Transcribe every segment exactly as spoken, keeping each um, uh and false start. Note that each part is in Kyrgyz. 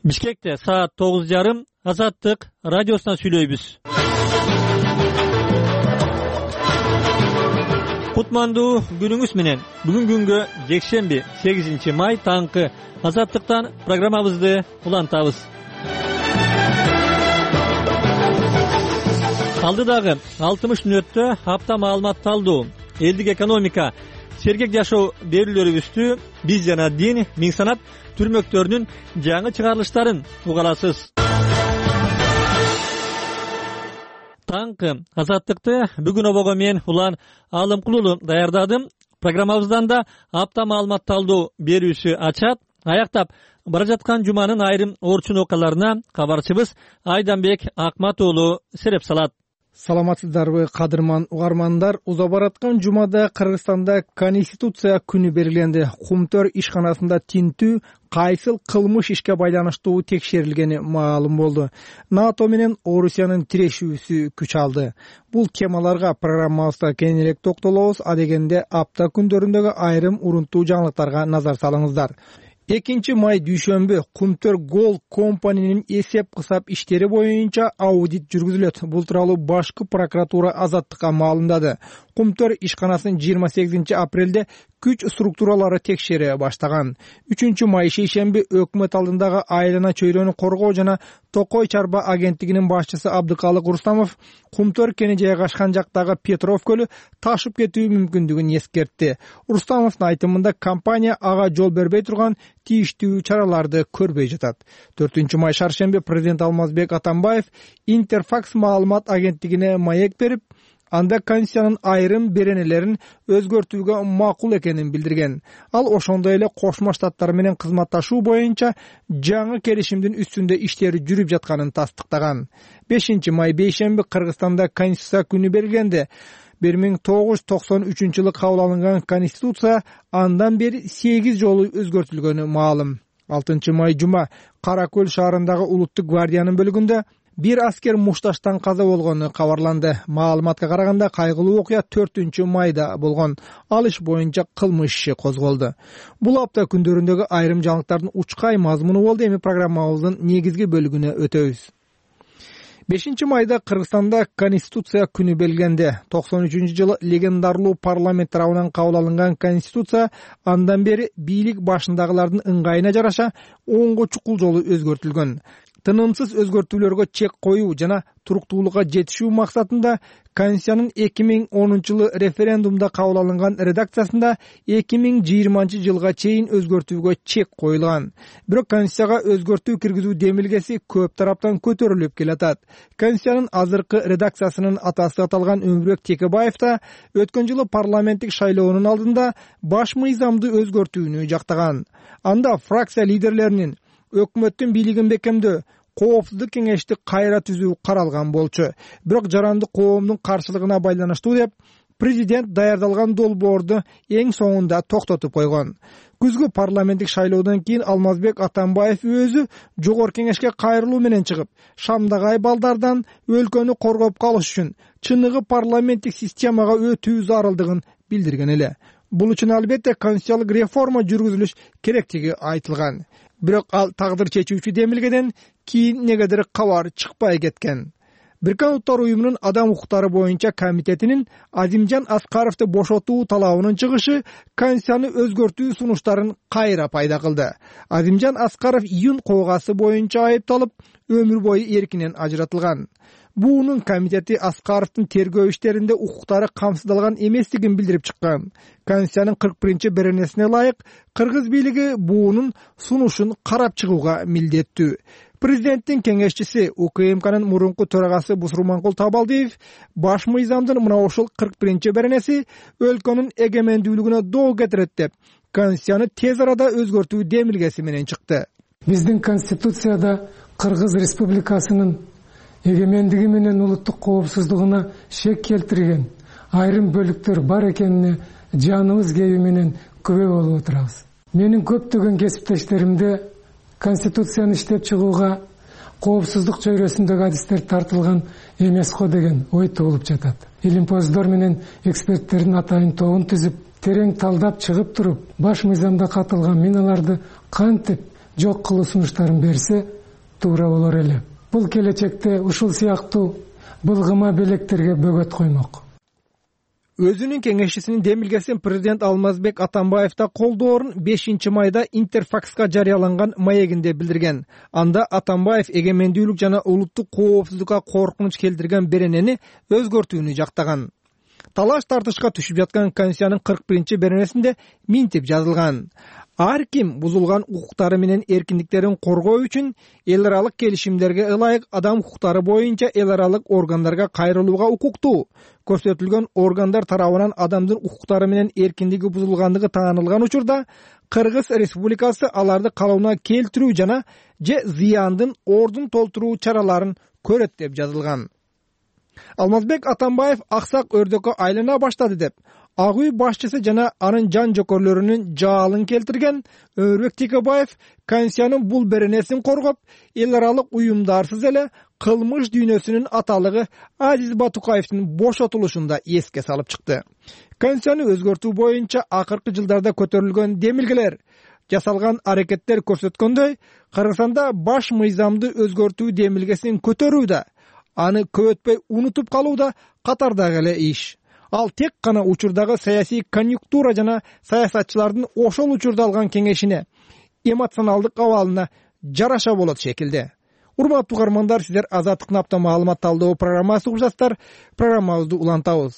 Бишкекте саат тогуз жарым Азаттык радиосунан сүйлөйбүз. Кутмандуу күнүңүз менен. Бүгүн күнгө жекшемби сегизинчи май таңкы Азаттыктан программабызды улантабыз. Алдыдагы алтымыш мүнөттө апта маалымат талдоо, элдик экономика, сергек жашоо берүүлөрүбүздү биз жана дин, миң санат түрмөктөрүнүн жаңы чыгарылыштарын угаласыз. Таңкы Азаттыкты бүгүн обого мен Улан Алымкулуу даярдадым. Программабыздан да апта маалымат талдоо берүүсү ачат. Аяктап бара жаткан жуманын айрым орчун окуяларына кабарчыбыз Айданбек Акматуулу сереп салат. Саламатсыздарбы, кадырман угармандар. Уза бараткан жумада Кыргызстанда Конституция күнү белгиленди. Кумтөр ишканасында тинтүү кайсыл кылмыш ишке байланыштуу текшерилгени маалым болду. НАТО менен Орусиянын тирешүүсү күч алды. Бул темаларга программабызда кеңирээк токтолобуз. Адегенде апта күндөрүндөгү айрым урунттуу жаңылыктарга назар салыңыздар. экинчи май дүйшөмбү Кумтөр Gold компаниянын эсеп-кысап иштери боюнча аудит жүргүзүлөт. Бул тууралуу башкы прокуратура Азаттыкка маалымдады. Кумтөр ишканасын жыйырма сегизинчи апрелде күч структуралары текшере баштаган. үчүнчү май шейшемби өкмөт алдындагы айлана чөйрөнү коргоо жана Токой Чарба агенттигинин башчысы Абдыкалык Рустамов Кумтөр кени жайгашкан жактагы Петров көлү ташып кетүү мүмкүндүгүн эскертти. Рустамовдун айтымында компания ага жол бербей турган тийиштүү чараларды көрбөй жатат. төртүнчү май шаршемби президент Алмазбек Атамбаев Интерфакс маалымат агенттигине маек берип, анда Конституциянын айрым беренелерин өзгөртүүгө макул экенин билдирген. Ал ошондой эле Кошмо Штаттар менен кызматташуу боюнча жаңы келишимдин үстүндө иштери жүрүп жатканын тастыктаган. бешинчи май бейшемби Кыргызстанда Конституция күнү белгиленди. бир миң тогуз жүз токсон үчүнчү жылы кабыл алынган Конституция андан бери сегиз жолу өзгөртүлгөнү маалым. алтынчы май жума Кара Көл шаарындагы Улуттук гвардиянын бөлүгүндө бир аскер мушташтан каза болгону кабарланды. Маалыматка караганда кайгылуу окуя төртүнчү майда болгон. Ал иш боюнча кылмыш иши козголду. Бул апта күндөрүндөгү айрым жаңылыктардын учкай мазмуну болду. Эми программабыздын негизги бөлүгүнө өтөбүз. бешинчи майда Кыргызстанда Конституция күнү белгиленди. токсон үчүнчү жылы легендарлуу парламент тарабынан кабыл алынган Конституция андан бери бийлик башындагылардын ыңгайына жараша онго чукул жолу өзгөртүлгөн. Тынымсыз өзгөртүүлөргө чек коюу жана туруктуулукка жетишүү максатында Конституциянын эки миң онунчу жылы референдумда кабыл алынган редакциясында эки миң жыйырманчы жылга чейин өзгөртүүгө чек коюлган. Бирок Конституцияга өзгөртүү киргизүү демилгеси көп тараптан көтөрүлүп келатат. Конституциянын азыркы редакциясынын атасы аталган Өмүрбек Текебаев да өткөн жылы парламенттик шайлоонун алдында баш мыйзамды өзгөртүүнү жактаган. Анда фракция лидерлеринин өкмөттүн бийлигин бекемдөө, коопсуздук кеңешти кайра түзүү каралган болчу. Бирок жарандык коомдун каршылыгына байланыштуу деп президент даярдалган долбоорду эң соңунда токтотуп койгон. Күзгү парламенттик шайлоодон кийин Алмазбек Атамбаев өзү жогорку кеңешке кайрылуу менен чыгып, Шамдагы айбалдардан өлкөнү коргоп калыш үчүн чыныгы парламенттик системага өтүү зарылдыгын билдирген эле. Бул үчүн албетте конституциялык реформа жүргүзүлүш керектиги айтылган. Бирок ал тагдыр чечүүчү демилгеден кийин негедир кабар чыкпай кеткен. Бириккен Улуттар уюмунун адам укуктары боюнча комитетинин Азимжан Аскаровду бошотуу талабынын чыгышы Конституцияны өзгөртүү сунуштарын кайра пайда кылды. Азимжан Аскаров июнь когасы боюнча айыпталып, өмүр бою эркинен ажыратылган. Буунун комитети Аскаровдун тергөө иштеринде укуктары камсыздалган эместигин билдирип чыккан. Конституциянын кырк биринчи беренесине ылайык Кыргыз бийлиги буунун сунушун карап чыгууга милдеттүү. Президенттин кеңешчиси УКМКнын мурунку төрагасы Бусурманкул Табалдиев баш мыйзамдын мына ушул кырк биринчи беренеси өлкөнүн эгемендүүлүгүнө доо кетирет деп Конституцияны тез арада өзгөртүү демилгеси менен чыкты. Биздин Конституцияда Кыргыз Республикасынын эгемендиги менен улуттук коопсуздугуна шек келтирген айрым бөлүктөр бар экенине жаныбыз кеби менен күбө болуп отурабыз. Менин көптөгөн кесиптештеримде Конституцияны иштеп чыгууга коопсуздук чөйрөсүндөгү адистер тартылган эмес го деген ой туулуп жатат. Илимпоздор менен эксперттердин атайын тобун түзүп, терең талдап чыгып туруп, баш мыйзамда катылган миналарды кантип жок кылуу сунуштарын берсе туура болор эле. Бул келечекте ушул сыяктуу былгыма белектерге бөгөт коймок. Өзүнүн кеңешчисинин демилгесин президент Алмазбек Атамбаев да колдоорун бешинчи майда Интерфакска жарыяланган маегинде билдирген. Анда Атамбаев эгемендүүлүк жана улуттук коопсуздукка коркунуч келтирген беренени өзгөртүүнү жактаган. Талаш тартышка түшүп жаткан Конституциянын кырк биринчи беренесинде минтип жазылган: ар ким бузулган укуктары менен эркиндиктерин коргоо үчүн эл аралык келишимдерге ылайык адам укуктары боюнча эл аралык органдарга кайрылууга укуктуу. Көрсөтүлгөн органдар тарабынан адамдын укуктары менен эркиндиги бузулгандыгы таанылган учурда Кыргыз Республикасы аларды калыбына келтирүү жана же зыяндын ордун толтуруу чараларын көрөт деп жазылган. Алмазбек Атамбаев аксак өрдөккө айлана баштады деп Ак үй башчысы жана анын жан жокөрлөрүнүн жаалын келтирген Өмүрбек Текебаев Конституциянын бул беренесин коргоп, эл аралык уюмдарсыз эле кылмыш дүйнөсүнүн аталыгы Азиз Батукаевдин бошотулушун да эске салып чыкты. Конституцияны өзгөртүү боюнча акыркы жылдарда көтөрүлгөн демилгелер, жасалган аракеттер көрсөткөндөй, Кыргызстанда баш мыйзамды өзгөртүү демилгесин көтөрүү да, аны көп өтпөй унутуп калуу да катардагы эле иш. Ал тек гана учурдагы саясий конъюнктура жана саясатчылардын ошол учурда алган кеңешине, эмоционалдык абалына жараша болот шекилде. Урматтуу угармандар, сиздер Азаттыктын апта маалымат талдоо программасы угуп жатсыздар. Программабызды улантабыз.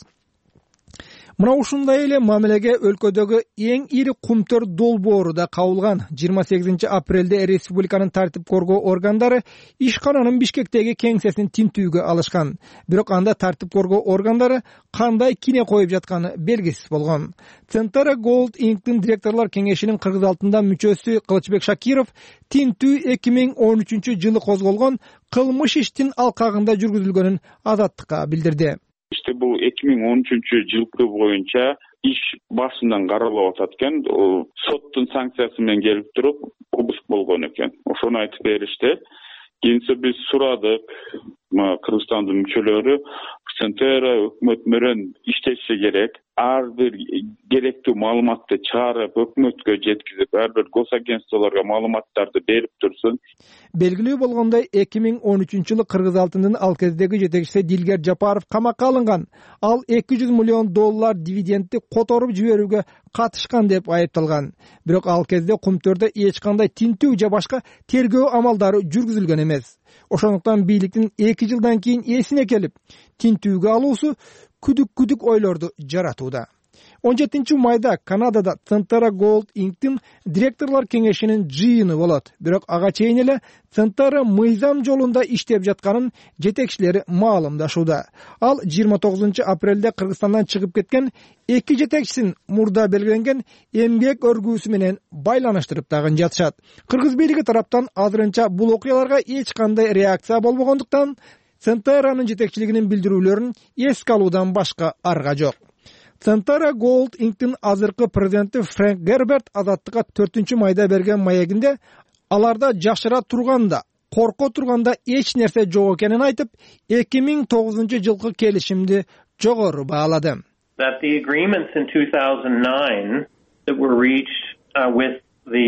Мына ушундай эле мамилеге өлкөдөгү эң ири кумтөр долбоору да кабылган. жыйырма сегизинчи апрелде республиканын тартип коргоо органдары ишкананын Бишкектеги кеңсесин тинтүүгө алышкан. Бирок анда тартип коргоо органдары кандай кине коюп жатканы белгисиз болгон. Центара Gold Inc-тин директорлор кеңешинин Кыргыз алтында мүчөсү Кылычбек Шакиров тинтүү эки миң он үчүнчү жылы козголгон кылмыш иштин алкагында жүргүзүлгөнүн Азаттыкка билдирди. İşte bu эки миң он үчүнчү жылкы боюнча иш башынан каралып атат экен. Соттун санкциясы менен келип туруп, обыск болгон экен. Ошону айтып беришти. Кийинче биз сурадык, Кыргызстандын мүчөлөрү Центера өкмөт менен иштеши керек. Ар бир керектүү маалыматты чыгарып, өкмөткө жеткизип, ар бир госагентстволорго маалыматтарды берип турсун. Белгилүү болгондой, эки миң он үчүнчү жылы Кыргыз алтынын ал кездеги жетекчиси Дилгер Жапаров камакка алынган. Ал эки жүз миллион доллар дивидендти которуп жиберүүгө катышкан деп айыпталган. Бирок ал кезде кумтөрдө эч кандай тинтүү же башка тергөө амалдары жүргүзүлгөн эмес. Ошондуктан бийликтин эки жылдан кийин эсине келип, тинтүүгө алуусу күдүк-күдүк ойлорду жаратууда. он жетинчи майда Канадада Центара Gold Inc-тин директорлор кеңешинин жыйыны болот. Бирок ага чейин эле Центара мыйзам жолунда иштеп жатканын жетекчилери маалымдашууда. Ал жыйырма тогузунчу апрелде Кыргызстандан чыгып кеткен эки жетекчисин мурда белгиленген эмгек өргүүсү менен байланыштырып дагы жатышат. Кыргыз бийлиги тараптан азырынча бул окуяларга эч кандай реакция болбогондуктан Центаранын жетекчилигинин билдирүүлөрүн эске алуудан башка арга жок. Центара Gold Inc-тин азыркы президенти Фрэнк Герберт Азаттыкка төртүнчү майда берген маегинде аларда жашыра турганда, корко турганда эч нерсе жок экенин айтып, эки миң тогузунчу жылкы келишимди жогору баалады. That the agreements in two thousand nine that were reached uh, with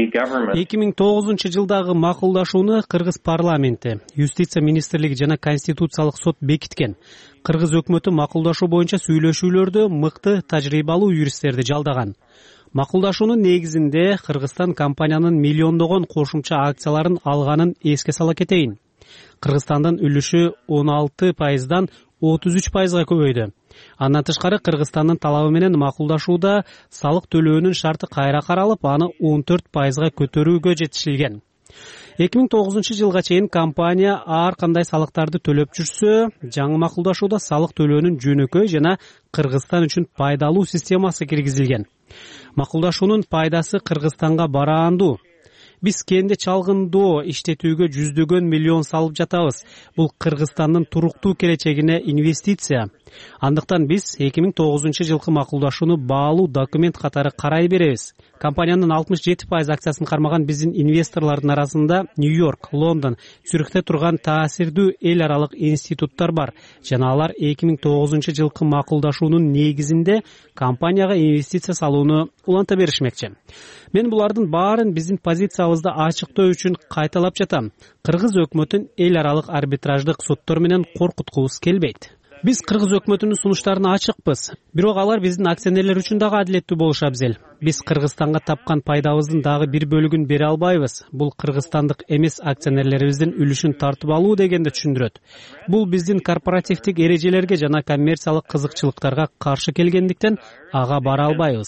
эки миң тогузунчу жылдагы макулдашууну Кыргыз парламенти, Юстиция министрлиги жана Конституциялык сот бекиткен. Кыргыз өкмөтү макулдашуу боюнча сүйлөшүүлөрдө мыкты тажрыйбалуу юристтерди жалдаган. Макулдашуунун негизинде Кыргызстан компаниянын миллиондогон кошумча акцияларын алганын эске сала кетейин. Кыргызстандын үлүшү он алты пайыздан отуз үч пайызга көбөйдү. Андан тышкары Кыргызстандын талабы менен макулдашууда салык төлөөнүн шарты кайра каралып, аны он төрт пайызга көтөрүүгө жетишилген. эки миң тогузунчу жылга чейин компания ар кандай салыктарды төлөп жүрсө, жаңы макулдашууда салык төлөөнүн жөнөкөй жана Кыргызстан үчүн пайдалуу системасы киргизилген. Макулдашуунун пайдасы Кыргызстанга бараандуу. Биз кенде чалгындоо иштетүүгө жүздөгөн миллион салып жатабыз. Бул Кыргызстандын туруктуу келечегине инвестиция. Андыктан биз эки миң тогузунчу жылкы макулдашууну баалуу документ катары карай беребиз. Компаниянын алтымыш жети пайыз акциясын кармаган биздин инвесторлордун арасында Нью-Йорк, Лондон, Цюрихте турган таасирдүү эл аралык институттар бар. Жана алар эки миң тогузунчу жылкы макулдашуунун негизинде компанияга инвестиция салууну уланта беришмекчи. Мен булардын баарын биздин позициябыз пайдабызды ачыктоо үчүн кайталап жатам. Кыргыз өкмөтүн эл аралык арбитраждык соттор менен коркуткубуз келбейт. Биз кыргыз өкмөтүнүн сунуштарына ачыкпыз. Бирок алар биздин акционерлер үчүн дагы адилеттүү болушу абзел. Биз Кыргызстанга тапкан пайдабыздын дагы бир бөлүгүн бере албайбыз. Бул кыргызстандык эмес акционерлерибиздин үлүшүн тартып алуу дегенди түшүндүрөт. Бул биздин корпоративдик эрежелерге жана коммерциялык кызыкчылыктарга каршы келгендиктен ага бара албайбыз.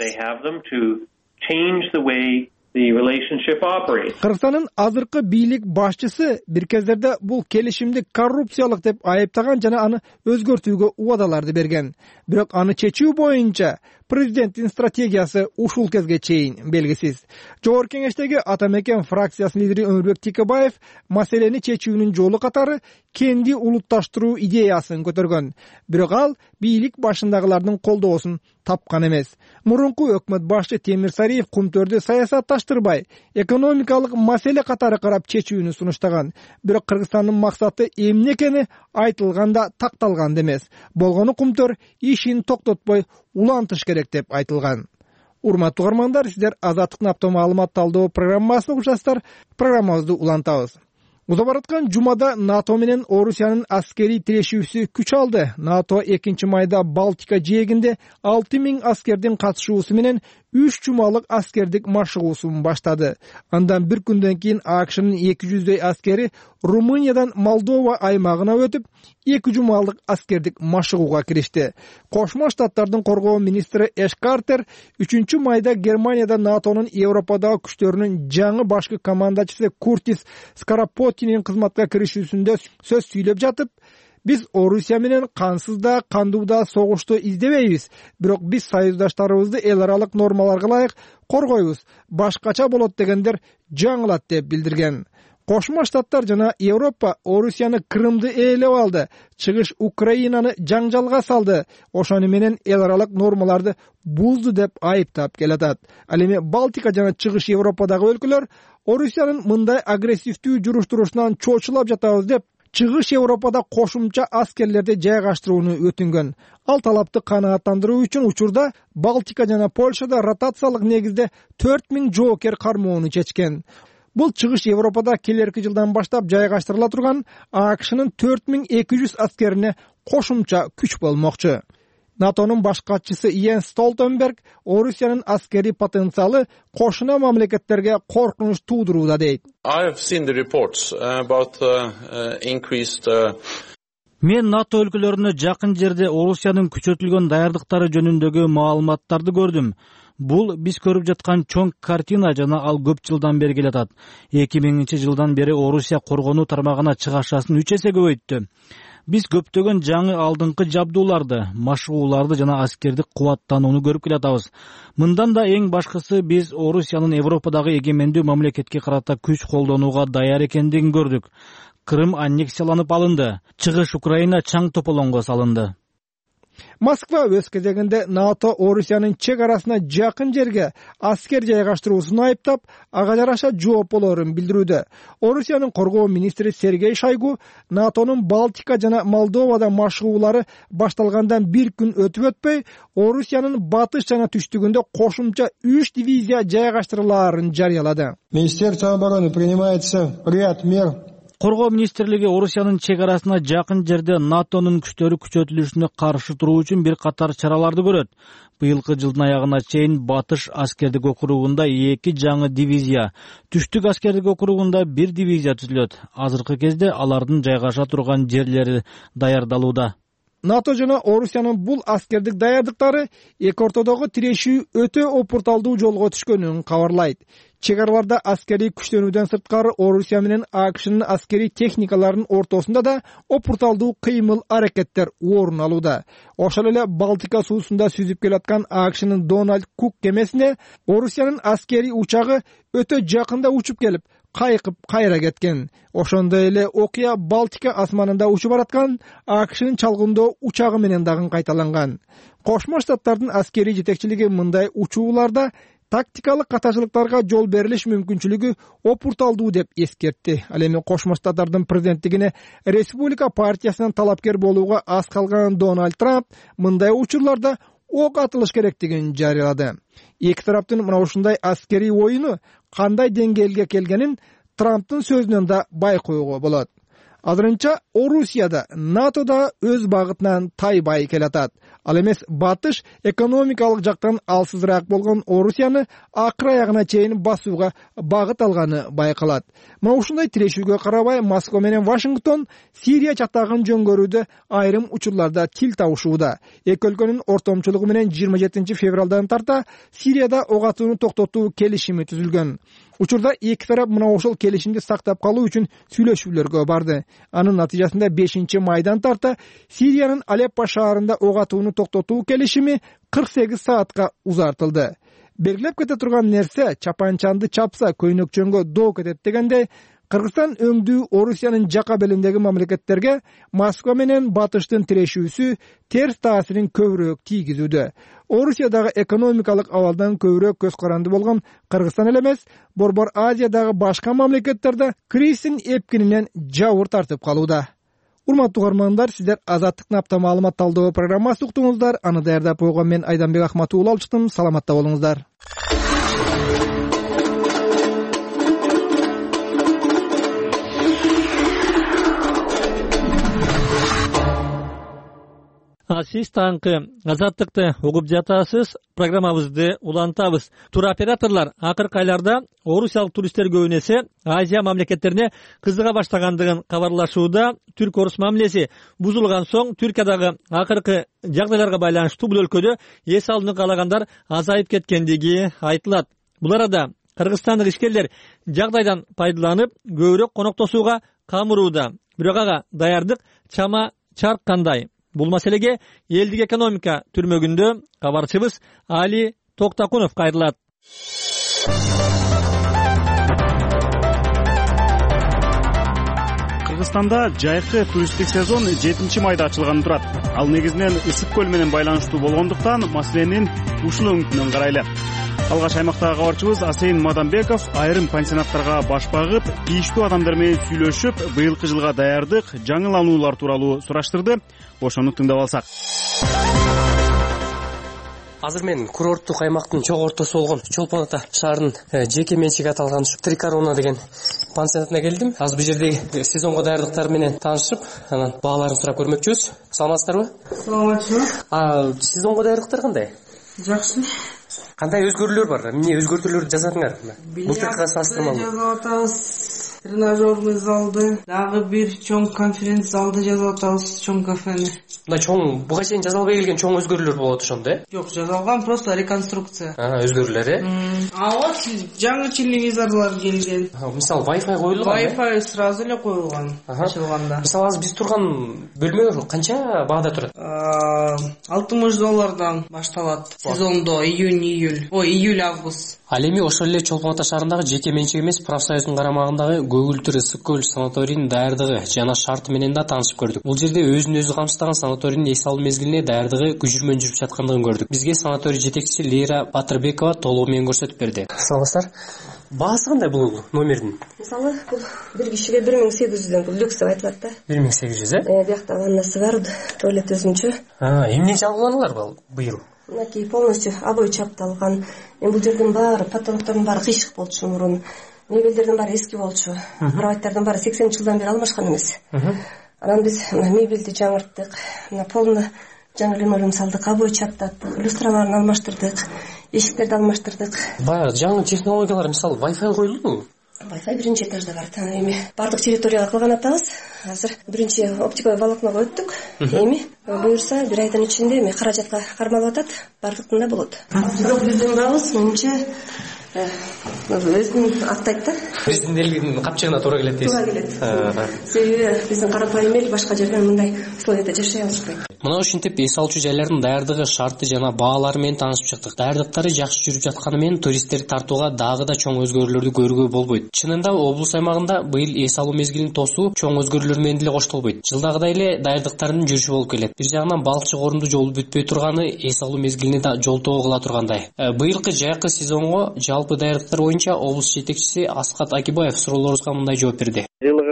Кыргызстандын азыркы бийлик башчысы бир кездерде бул келишимди коррупциялык деп айыптаган жана аны өзгөртүүгө убадаларды берген. Бирок аны чечүү боюнча президенттин стратегиясы ушул кезге чейин белгисиз. Жогорку кеңештеги Ата Мекен фракциясынын лидери Өмүрбек Текебаев маселени чечүүнүн жолу катары кенди улутташтыруу идеясын көтөргөн. Бирок ал бийлик башындагылардын колдоосун тапкан эмес. Мурунку өкмөт башчы Темир Сариев Кумтөрдү саясатташтырбай, экономикалык маселе катары карап чечүүнү сунуштаган. Бирок Кыргызстандын максаты эмне экени айтылганда такталган эмес. Болгону Кумтөр ишин токтотпой улантыш керек деп айтылган. Урматтуу угармандар, сиздер Азаттыктын апта маалымат талдоо программасын угушасыздар. Программабызды улантабыз. Уза бараткан жумада НАТО менен Орусиянын аскерий тирешүүсү күч алды. НАТО экинчи майда Балтика жээгинде алты миң аскердин катышуусу менен үч жумалык аскердик машыгуусун баштады. Андан бир күндөн кийин АКШнын эки жүздөй аскери Румыниядан Молдова аймагына өтүп, эки жумалык аскердик машыгууга киришти. Кошмо Штаттардын коргоо министри Эш Картер үчүнчү майда Германияда НАТОнун Европадагы күчтөрүнүн жаңы башкы командачысы Куртис Скарапоттинин кызматка киришүүсүндө сөз сүйлөп жатып, биз Орусия менен кансыз да, кандуу да согушту издебейбиз. Бирок биз союздаштарыбызды эл аралык нормаларга ылайык коргойбуз. Башкача болот дегендер жаңылат деп билдирген. Кошмо Штаттар жана Европа Орусияны Крымды ээлеп алды, чыгыш Украинаны жаңжалга салды. Ошону менен эл аралык нормаларды бузду деп айыптап келатат. Ал эми Балтика жана чыгыш Европадагы өлкөлөр Орусиянын мындай агрессивдүү жүрүш турушунан чочулап жатабыз деп чыгыш Европада кошумча аскерлерди жайгаштырууну өтүнгөн. Ал талапты канааттандыруу үчүн учурда Балтика жана Польшада ротациялык негизде төрт миң жоокер кармоону чечкен. Бул чыгыш Европада келерки жылдан баштап жайгаштырыла турган АКШнын төрт миң эки жүз аскерине кошумча күч болмокчу. НАТОнун баш катчысы Йенс Столтенберг Орусиянын аскери потенциалы кошуна мамлекеттерге коркунуч туудурууда дейт. Мен НАТО өлкөлөрүнө жакын жерде Орусиянын күчөтүлгөн даярдыктары жөнүндөгү маалыматтарды көрдүм. Бул биз көрүп жаткан чоң картина жана ал көп жылдан бери келатат. эки миңинчи жылдан бери Орусия коргонуу тармагына чыгашасын үч эсе көбөйттү. Биз көптөгөн жаңы алдыңкы жабдууларды, машыгууларды жана аскердик кубаттанууну көрүп келатабыз. Мындан да эң башкысы биз Орусиянын Европадагы эгемендүү мамлекетке карата күч колдонууга даяр экендигин көрдүк. Крым аннексияланып алынды. Чыгыш Украина чаң тополоңго салынды. Москва өз кезегинде НАТО Орусиянын чек арасына жакын жерге аскер жайгаштыруусун айыптап, ага жараша жооп болорун билдирүүдө. Орусиянын коргоо министри Сергей Шойгу НАТОнун Балтика жана Молдовада машыгуулары башталгандан бир күн өтүп өтпөй, Орусиянын батыш жана түштүгүндө кошумча үч дивизия жайгаштырылаарын жарыялады. Министерство обороны принимается ряд мер. Коргоо министрлиги Орусиянын чек арасына жакын жерде НАТОнун күчтөрү күчөтүлүшүнө каршы туруу үчүн бир катар чараларды көрөт. Быйылкы жылдын аягына чейин Батыш аскердик округунда эки жаңы дивизия, Түштүк аскердик округунда бир дивизия түзүлөт. Азыркы кезде алардын жайгаша турган жерлери даярдалууда. НАТО жана Орусиянын бул аскердик даярдыктары эки ортодогу тирешүү өтө опурталдуу жолго түшкөнүн кабарлайт. Чек-араларда аскерий күчтөнүүдөн сырткары Орусия менен АКШнын аскерий техникаларынын ортосунда да опурталдуу кыймыл аракеттер орун алууда. Ошол эле Балтика суусунда сүзүп келаткан АКШнын Дональд Кук кемесине Орусиянын аскерий учагы өтө жакында учуп келип, кайкып кайра кеткен. Ошондой эле окуя Балтика асманында учуп бараткан АКШнын чалгындоо учагы менен дагы кайталанган. Кошмо Штаттардын аскерий жетекчилиги мындай учууларда тактикалык катачылыктарга жол берилиш мүмкүнчүлүгү опурталдуу деп эскертти. Ал эми Кошмо Штаттардын президенттигине Республика партиясынан талапкер болууга аз калган Дональд Трамп мындай учурларда ок атылыш керектигин жарыялады. Эки тараптын мына ушундай аскерий оюну кандай деңгээлге келгенин Трамптын сөзүнөн да байкоого болот. Азырынча Орусияда НАТОда өз багытынан тайбай келатат. Ал эмес батыш экономикалык жактан алсызыраак болгон Орусияны акыр аягына чейин басууга багыт алганы байкалат. Мына ушундай тирешүүгө карабай Москва менен Вашингтон Сирия чатагын жөнгөрүүдө айрым учурларда тил табышууда. Эки өлкөнүн ортомчулугу менен жыйырма жетинчи февралдан тарта Сирияда ок атууну токтотуу келишими түзүлгөн. Учурда эки тарап мына ошол келишимди сактап калуу үчүн сүйлөшүүлөргө барды. Анын натыйжасында бешинчи майдан тарта Сириянын Алеппо шаарында ок атууну токтотуу келишими кырк сегиз саатка узартылды. Белгилеп кете турган нерсе чапанчанды чапса көйнөкчөнгө доо кетет дегенде Кыргызстан өңдүү Орусиянын жака белиндеги мамлекеттерге Москва менен батыштын тирешүүсү терс таасирин көбүрөөк тийгизүүдө. Орусиядагы экономикалык абалдан көбүрөөк көз каранды болгон Кыргызстан эле эмес, Борбор Азиядагы башка мамлекеттерде кризистин эпкининен жабыр тартып калууда. Урматтуу угармандар, сиздер Азаттыктын апта маалымат талдоо программасы уктуңуздар. Аны даярдап койгон мен Айданбек Ахматуулла алчыктым. Саламатта болуңуздар. Сиз таңкы Азаттыкты угуп жатасыз. Программабызды улантабыз. Туроператорлор акыркы айларда орусиялык туристтер көбүнесе Азия мамлекеттерине кызыга баштагандыгын кабарлашууда. Түрк-орус мамилеси бузулган соң Түркиядагы акыркы жагдайларга байланыштуу бул өлкөдө эс алууну каалагандар азайып кеткендиги айтылат. Бул арада кыргызстандык ишкерлер жагдайдан пайдаланып көбүрөөк коноктошууга камырууда. Бирок ага даярдык чама чарк кандай? Бул маселеге элдик экономика түрмөгүндө кабарчыбыз Али Токтакунов кайрылат. Кыргызстанда жайкы туристтик сезон жетинчи майда ачылганы турат. Ал негизинен Ысык көл менен байланыштуу болгондуктан маселенин ушул өңүтүнөн карайлы. Алгач аймактагы кабарчыбыз Асейин Мадамбеков айрым пансионаттарга баш багып, тийиштүү адамдар менен сүйлөшүп, быйылкы жылга даярдык, жаңылануулар тууралуу сураштырды. Ошону тыңдап алсак. Азыр мен курорттук аймактын чоң ортосу болгон Чолпон Ата шаарынын жеке менчиге аталган Три Корона деген пансионатына келдим. Азыр бул жердеги сезонго даярдыктар менен таанышып, анан бааларын сурап көрмөкчүбүз. Саламатсыздарбы? Саламатчылык. А сезонго даярдыктар кандай? Жакшы. Кандай өзгөрүүлөр бар? Эмне өзгөртүүлөрдү жасадыңар? Былтыркыга салыштырмалуу. Жазып атабыз. Тренажерный залды, дагы бир чоң конференц залды жазып атабыз, чоң кафени. Мына чоң буга чейин жасалбай келген чоң өзгөрүүлөр болот ошондо, э? Жок, жасалган просто реконструкция. А, өзгөрүүлөр, э? А вот жаңы телевизорлор келген. Мисалы, Wi-Fi коюлган. Wi-Fi сразу эле коюлган. Ачылганда. Мисалы, азыр биз турган бөлмө канча баада турат? алтымыш доллардан башталат. Сезондо июнь-июль. Ой, июль-август. Ал эми ошол эле Чолпон Ата шаарындагы жеке менчик эмес, профсоюздун карамагындагы Көгүлтүр Ысык көл санаторийинин даярдыгы жана шарты менен да таанышып көрдүк. Бул жерде өзүн өзү камсыздаган санаторийдин эс алуу мезгилине даярдыгы күжүрмөн жүрүп жаткандыгын көрдүк. Бизге санаторий жетекчиси Лейра Батырбекова толугу менен көрсөтүп берди. Саламатсыздар. Баасы кандай бул номердин? Мисалы, бул бир кишиге бир миң сегиз жүздөн бул люкс деп айтылат да. бир миң сегиз жүз, э? Э, биякта ваннасы бар, туалет өзүнчө. А, эмне жаңыланулар бул быйыл? Мынакей полностью обой чапталган. Эми бул жердин баары, потолоктордун баары кыйшык болчу мурун. Мебелдердин баары эски болчу. Кроваттардын баары сексенинчи жылдан бери алмашкан эмес. Анан биз мебелди жаңырттык. Мына полно жаңы линолеум салдык, обой чаптаттык, люстраналарын алмаштырдык, эшиктерди алмаштырдык. Баягы жаңы технологиялар, мисалы, Wi-Fi коюлдубу? Wi-Fi биринчи этажда бар. Эми бардык территорияга кылган атабыз. Азыр биринчи оптиковый волокного өттүк. Эми буюрса бир айдын ичинде эми каражатка кармалып атат, бардыктында болот. Бирок биздин бабыз менимче өзүн аттайт да. Биздин элдин капчыгына туура келет дейсиз. Туура келет. Себеби биздин карапайым эл башка жерден мындай условияда жашай алышпайт. Мына ушинтип эс алуучу жайлардын даярдыгы, шарты жана баалары менен таанышып чыктык. Даярдыктары жакшы жүрүп жатканы менен туристтерди тартууга дагы да чоң өзгөрүүлөрдү көрүүгө болбойт. Чынында облус аймагында быйыл эс алуу мезгилин тосуу чоң өзгөрүүлөр менен деле коштолбойт. Жылдагыдай эле даярдыктардын жүрүшү болуп келет. Бир жагынан балыкчы корунду жолу бүтпөй турганы эс алуу мезгилине да жолтоо кыла тургандай. Быйылкы жайкы сезонго жалпы даярдыктар боюнча облус жетекчиси Аскат Акибаев суроолорубузга мындай жооп берди. Жылга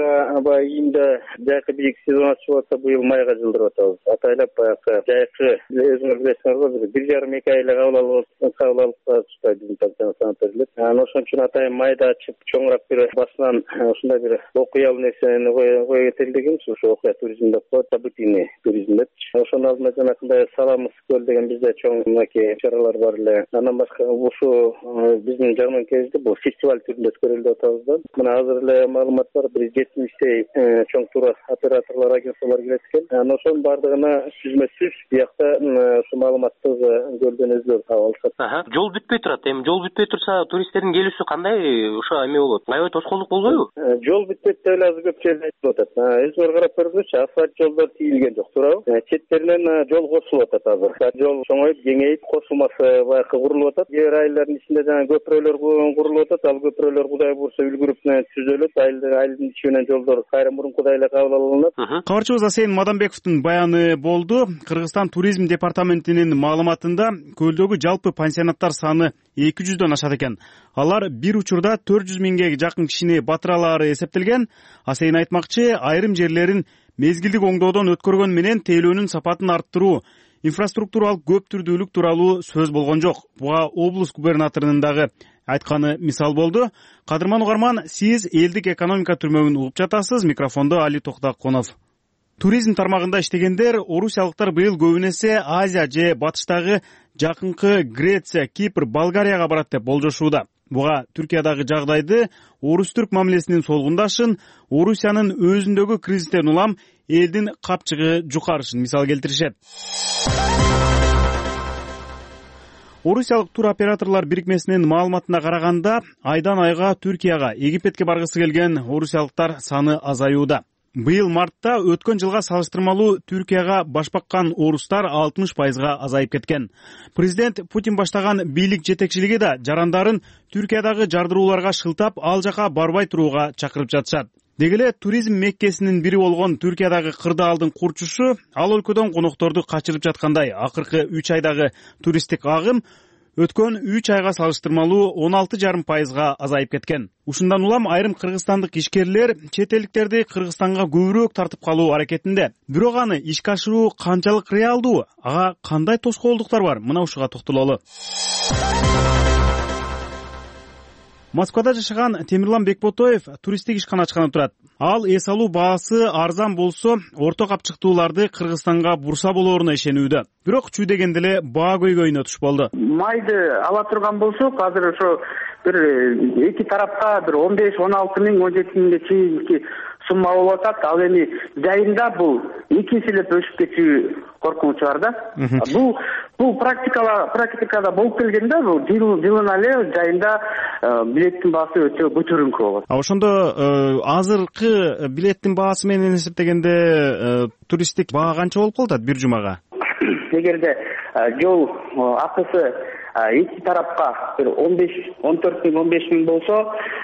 баягы июнда жайкы бийик сезон ачып атса, быйыл майга жылдырып атабыз. Атайлап баягы жайкы өзүңөр билесиңер го, бир жарым эки айлык кабыл алып кабыл алып атышпайт биздин санаторийлер. Анан ошон үчүн атайын майда ачып чоңураак бир басынан ушундай бир окуялуу нерсени кое кетели дегенбиз. Ошо окуя туризм деп коет, событийный туризм деп. Ошонун алдында жанакындай Саламыс көл деген бизде чоң мынакей чаралар бар эле. Андан башка ушу биздин жагынан кезде бул фестиваль түрүндө өткөрөлүп атабыз да. Мына азыр эле маалымат бар, бир жетимиштей чоң тур операторлор, агентстволор келет экен. Анан ошонун бардыгына түзмөсүз биякта ушу маалыматты көлдөн өзлөр таап алышат. Жол бүтпөй турат. Эми жол бүтпөй турса, туристтердин келүүсү кандай ошо эме болот? Аябай тоскоолдук болбойбу? Жол бүтпөйт деп эле азыр көп жерде айтып атат. Өзүңөр карап көрүңүзчү, асфальт жолдор тийилген жок, туурабы? Четтеринен жол кошулуп атат азыр. Жол чоңоюп, кеңейип, кошулмасы баягы курулуп атат. Жер айылдардын ичинде жана көпүрөлөр курулуп атат. Ал көпүрөлөр Кудай буйрса үлгүрүп түзөлөт. Айылдын ичи менен жолдор кайра мурункудай эле кабыл алынат. Кабарчыбыз Асейин Мадамбековдун баяны болду. Кыргызстан туризм департаментинин маалыматында көлдөгү жалпы пансионаттар саны эки жүздөн ашат экен. Алар бир учурда төрт жүз миңге жакын кишини батыра алаары эсептелген. Асейин айтмакчы, айрым жерлерин мезгилдик оңдоодон өткөргөн менен тейлөөнүн сапатын арттыруу, инфраструктуралык көптүрдүүлүк тууралуу сөз болгон жок. Буга облус губернаторунун дагы айтканы мисал болду. Кадырман угарман, сиз элдик экономика түрмөгүн угуп жатасыз. Микрофондо Али Токтоконов. Туризм тармагында иштегендер орусиялыктар быйыл көбүн эсе Азия же батыштагы жакынкы Греция, Кипр, Болгарияга барат деп болжошууда. Буга Түркиядагы жагдайды, орус-түрк мамилесинин солгундашын, Орусиянын өзүндөгү кризистен улам элдин капчыгы жукарышын мисал келтиришет. Орусиялык тур операторлор бирикмесинин маалыматына караганда, айдан айга Түркияга, Египетке баргысы келген орусиялыктар саны азаюуда. Быйыл мартта өткөн жылга салыштырмалуу Түркияга баш баккан орустар алтымыш пайызга азайып кеткен. Президент Путин баштаган бийлик жетекчилиги да жарандарын Түркиядагы жардырууларга шылтап, ал жака барбай турууга чакырып жатышат. Дегеле туризм меккесинин бири болгон Түркиядагы кырдаалдын курчушу ал өлкөдөн конокторду качырып жаткандай. Акыркы үч айдагы туристтик агым өткөн үч айга салыштырмалуу он алты жарым пайызга азайып кеткен. Ушундан улам айрым кыргызстандык ишкерлер чет элдиктерди Кыргызстанга көбүрөөк тартып калуу аракетинде. Бирок аны ишке ашыруу канчалык реалдуу? Ага кандай тоскоолдуктар бар? Мына ушуга токтололу. Москвада жашаган Темирлан Бекботоев туристтик ишкана ачканы турат. Ал эс алуу баасы арзан болсо, орто капчыктууларды Кыргызстанга бурса болооруна ишенүүдө. Бирок чүй дегенде эле баа көйгөйүнө туш болду. Майды ала турган болсок, азыр ошо бир эки тарапка бир он беш он алты миң он жети миңге чейинки сумма болуп атат. Ал эми жайында бул эки эселеп өсүп кетүү коркунучу бар да. Бул бул практикала практикада болуп келген да, бул жылына эле жайында билеттин баасы өтө көтөрүңкү болот. А ошондо азыркы билеттин баасы менен эсептегенде туристтик баа канча болуп калат бир жумага? Эгерде жол акысы эки тарапка бир он беш он төрт миң он беш миң болсо,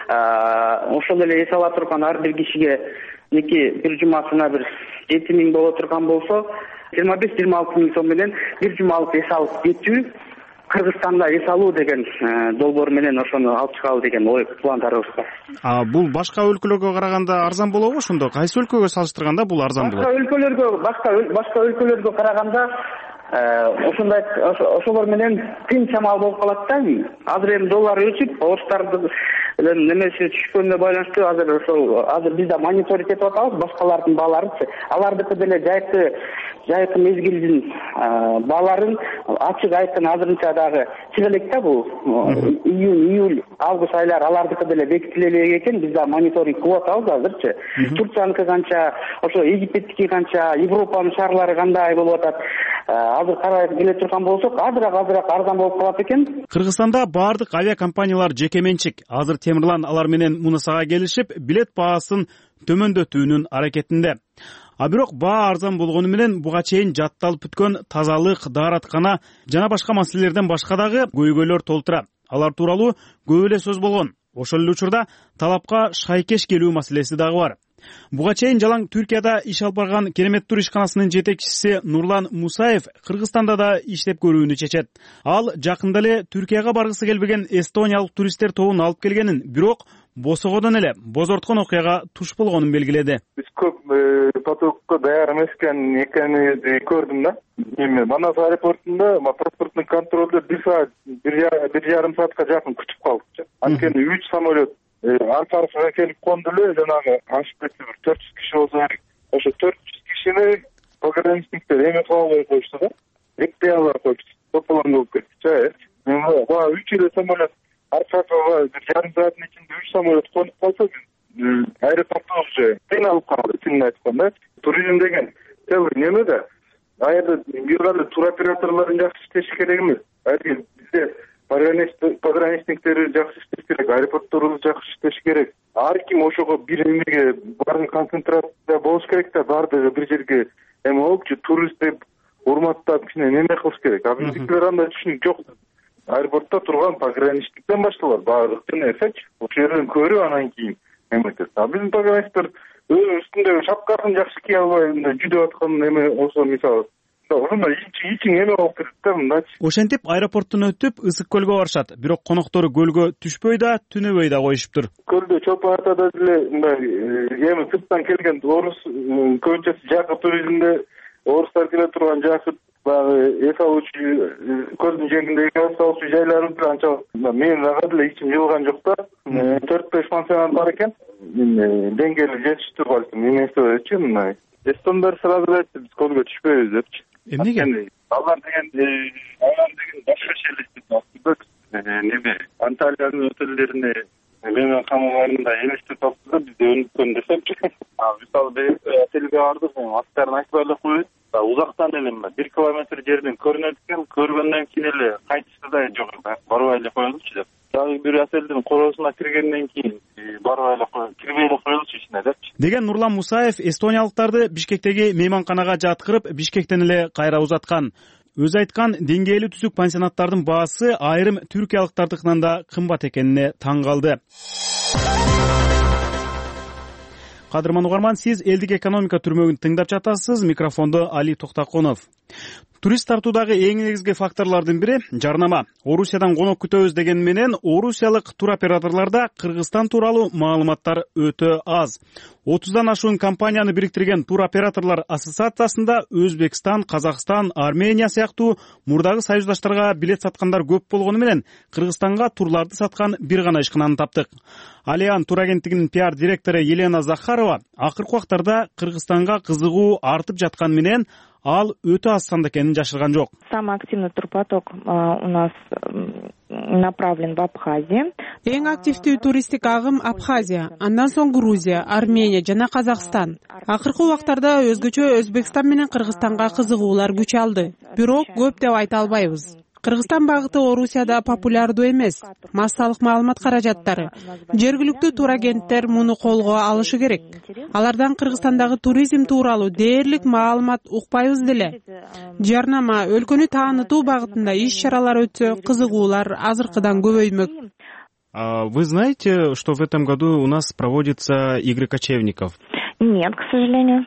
ошол эле эс ала турган ар бир кишиге эки бир жумасына бир жети миң боло турган болсо, жыйырма беш жыйырма алты миң сом менен бир жумалык эс алып кетүү, Кыргызстанда эс алуу деген долбоор менен ошону алып чыгалы деген ой пландарыбыз бар. А бул башка өлкөлөргө караганда арзан болобу ошондо? Кайсы өлкөгө салыштырганда бул арзан болот? Башка өлкөлөргө, башка башка өлкөлөргө караганда ошондой ошолор менен кыйын чамал болуп калат да. Азыр эми доллар өсүп, орустардын немеси түшкөнүнө байланыштуу азыр ошол азыр биз да мониторинг этип атабыз башкалардын бааларынчы. Алардыкы деле жайкы жайкы мезгилдин бааларын ачык айткан азырынча дагы чыга элек да, бул июнь, июль, август айлары алардыкы деле бекитиле элек экен. Биз да мониторинг кылып атабыз азырчы. Турцияныкы канча, ошо Египеттики канча, Европанын шаарлары кандай болуп атат? Азыр карай келе турган болсок, азыраак азыраак арзан болуп калат экен. Кыргызстанда баардык авиакомпаниялар жеке менчик. Азыр Темирлан алар менен мунусага келишип, билет баасын төмөндөтүүнүн аракетинде. А бирок баа арзан болгону менен буга чейин жатталып бүткөн тазалык, даараткана жана башка маселелерден башка дагы көйгөйлөр толтура. Алар тууралуу көп эле сөз болгон. Ошол эле учурда талапка шайкеш келүү маселеси дагы бар. Буга чейин жалаң Түркияда иш алып барган Керемет тур ишканасынын жетекчиси Нурлан Мусаев Кыргызстанда да иштеп көрүүнү чечет. Ал жакында эле Түркияга баргысы келбеген эстониялык туристтер тобун алып келгенин, бирок босогодон эле бозорткон окуяга туш болгонун белгиледи. Биз көп потокко даяр эмес экенин көрдүм да. Эми Манас аэропортунда паспорттун контролдо бир саат бир жарым саатка жакын күтүп калдык. Анткени үч самолет арка аркага келип конду эле, жанагы ашып кетти, бир төрт жүз киши болсо керек. Ошо төрт жүз кишини пограничниктер эме кыла албай коюшту да. Экпей албай коюшту. Тополон болуп кетти. Эми баа үч эле самолет аркага бир жарым сааттын ичинде үч самолет конуп калса, аэропортто уже кыйналып калды, чынын айтканда. Туризм деген целый неме да. Аерде бир кандай туроператорлордун жакшы иштеши керек эмес. Айры бизде пограничниктер жакшы иштеш керек, аэропортторубуз жакшы иштеш керек. Ар ким ошого бир эмеге баарын концентрация болуш керек да, баардыгы бир жерге эме болупчу, турист деп урматтап кичине неме кылыш керек. А биздикилер андай түшүнүк жок. Аэропортто турган пограничниктен башталат баардык нерсечи. Ошол жерден көрүп анан кийин эметет. А биздин пограничниктер өз үстүндөгү шапкасын жакшы кие албай жүдөп аткан эме болсо, мисалы ошондой ичиң эме болуп кетет да мындачы. Ошентип аэропорттон өтүп Ысык көлгө барышат. Бирок коноктору көлгө түшпөй да, түнөбөй да коюшуптур. Көлдө чолпон атада деле мындай эми сырттан келген орус көбүнчөсү жакып туризмде орустар келе турган жакып баягы эс алуучу көлдүн жээгинде эс алуучу жайларыбыз анча менин ага деле ичим жылган жок да. төрт беш пансионат бар экен. Деңгээли жетиштүү балким эмнеси мындай. Эстондар сразу айтты, биз көлгө түшпөйбүз депчи. Эмнеге? Алар деген алар деген башка шейлештип неме Анталиянын отелдерине мемен камаларында элестетип алыпты да, бизде өнүккөн десемчи. Мисалы отелге бардык, аттарын айтпай эле коюп, узактан эле бир километр жерден көрүнөт экен, көргөндөн кийин эле кайтышты да жок, барбай эле коелучу деп. Дагы бир отелдин коросуна киргенден кийин барбай эле кирбей эле коелучу ичине депчи. Деген Нурлан Мусаев эстониялыктарды Бишкектеги мейманканага жаткырып, Бишкектен эле кайра узаткан. Өзү айткан деңгээлүү түзүк пансионаттардын баасы айрым түркиялыктардыкынан да кымбат экенине таң калды. Кадырман угарман, сиз элдик экономика түрмөгүн тыңдап жатасыз. Микрофондо Али Токтоконов. Турист тартуудагы эң негизги факторлордун бири жарнама. Орусиядан конок күтөбүз деген менен орусиялык туроператорлордо Кыргызстан тууралуу маалыматтар өтө аз. отуздан ашуун компанияны бириктирген туроператорлор ассоциациясында Өзбекстан, Казакстан, Армения сыяктуу мурдагы союздаштарга билет саткандар көп болгону менен Кыргызстанга турларды саткан бир гана ишкананы таптык. Алиан тур агенттигинин пиар директору Елена Захарова акыркы убактарда Кыргызстанга кызыгуу артып жаткан менен ал өтө аз санда экенин жашырган жок. Самый активный турпоток у нас направлен в Абхазию. Эң активдүү туристтик агым Абхазия, андан соң Грузия, Армения жана Казакстан. Акыркы убактарда өзгөчө Өзбекстан менен Кыргызстанга кызыгуулар күч алды. Бирок көп деп айта албайбыз. Кыргызстан багыты Орусияда популярдуу эмес. Массалык маалымат каражаттары. Жергиликтүү турагенттер муну колго алышы керек. Алардан Кыргызстандагы туризм тууралуу дээрлик маалымат укпайбыз деле. Жарнама, өлкөнү таанытуу багытында иш-чаралар өтсө, кызыгуулар азыркыдан көбөймөк. Вы знаете, что в этом году у нас проводятся игры кочевников? Нет, к сожалению.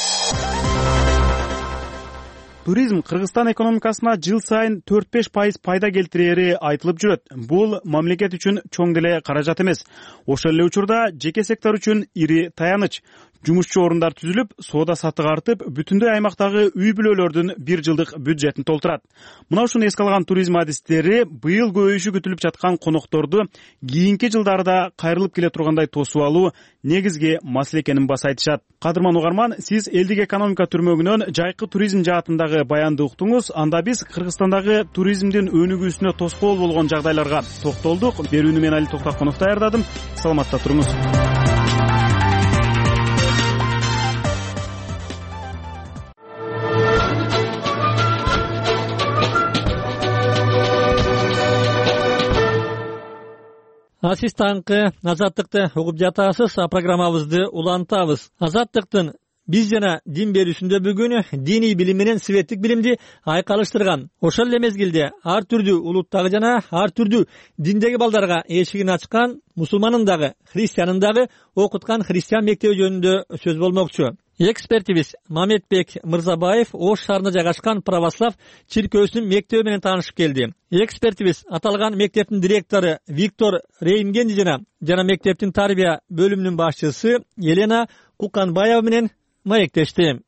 Туризм Кыргызстан экономикасына жыл сайын төрт беш пайыз пайда келтирери айтылып жүрөт. Бул мамлекет үчүн чоң деле каражат эмес. Ошол эле учурда жеке сектор үчүн ири таяныч. Жумушчу орундар түзүлүп, соода саттык артып, бүтүндөй аймактагы үй бүлөлөрдүн бир жылдык бюджетин толтурат. Мына ушуну эске алган туризм адистери быйыл көбөйүшү күтүлүп жаткан конокторду кийинки жылдарда кайрылып келе тургандай тосуп алуу негизги маселе экенин баса айтышат. Кадырман угарман, сиз элдик экономика түрмөгүнөн жайкы туризм жаатындагы баянды уктуңуз. Анда биз Кыргызстандагы туризмдин өнүгүүсүнө тоскоол болгон жагдайларга токтолдук. Берүүнү мен Али Токтоконов даярдадым. Саламатта туруңуз. А сиз таңкы Азаттыкты угуп жатасыз. Программабызды улантабыз. Азаттыктын биз жана дин берүүсүндө бүгүн диний билим менен светтик билимди айкалыштырган. Ошол эле мезгилде ар түрдүү улуттагы жана ар түрдүү диндеги балдарга эшигин ачкан, мусулманын дагы, христианын дагы окуткан христиан мектеби жөнүндө сөз болмокчу. Экспертибиз Мамедбек Мырзабаев Ош шаарында жайгашкан православ чиркөөсүнүн мектеби менен таанышып келди. Экспертибиз аталган мектептин директору Виктор Рейнгенди жана жана мектептин тарбия бөлүмүнүн башчысы Елена Куканбаева менен маектешти.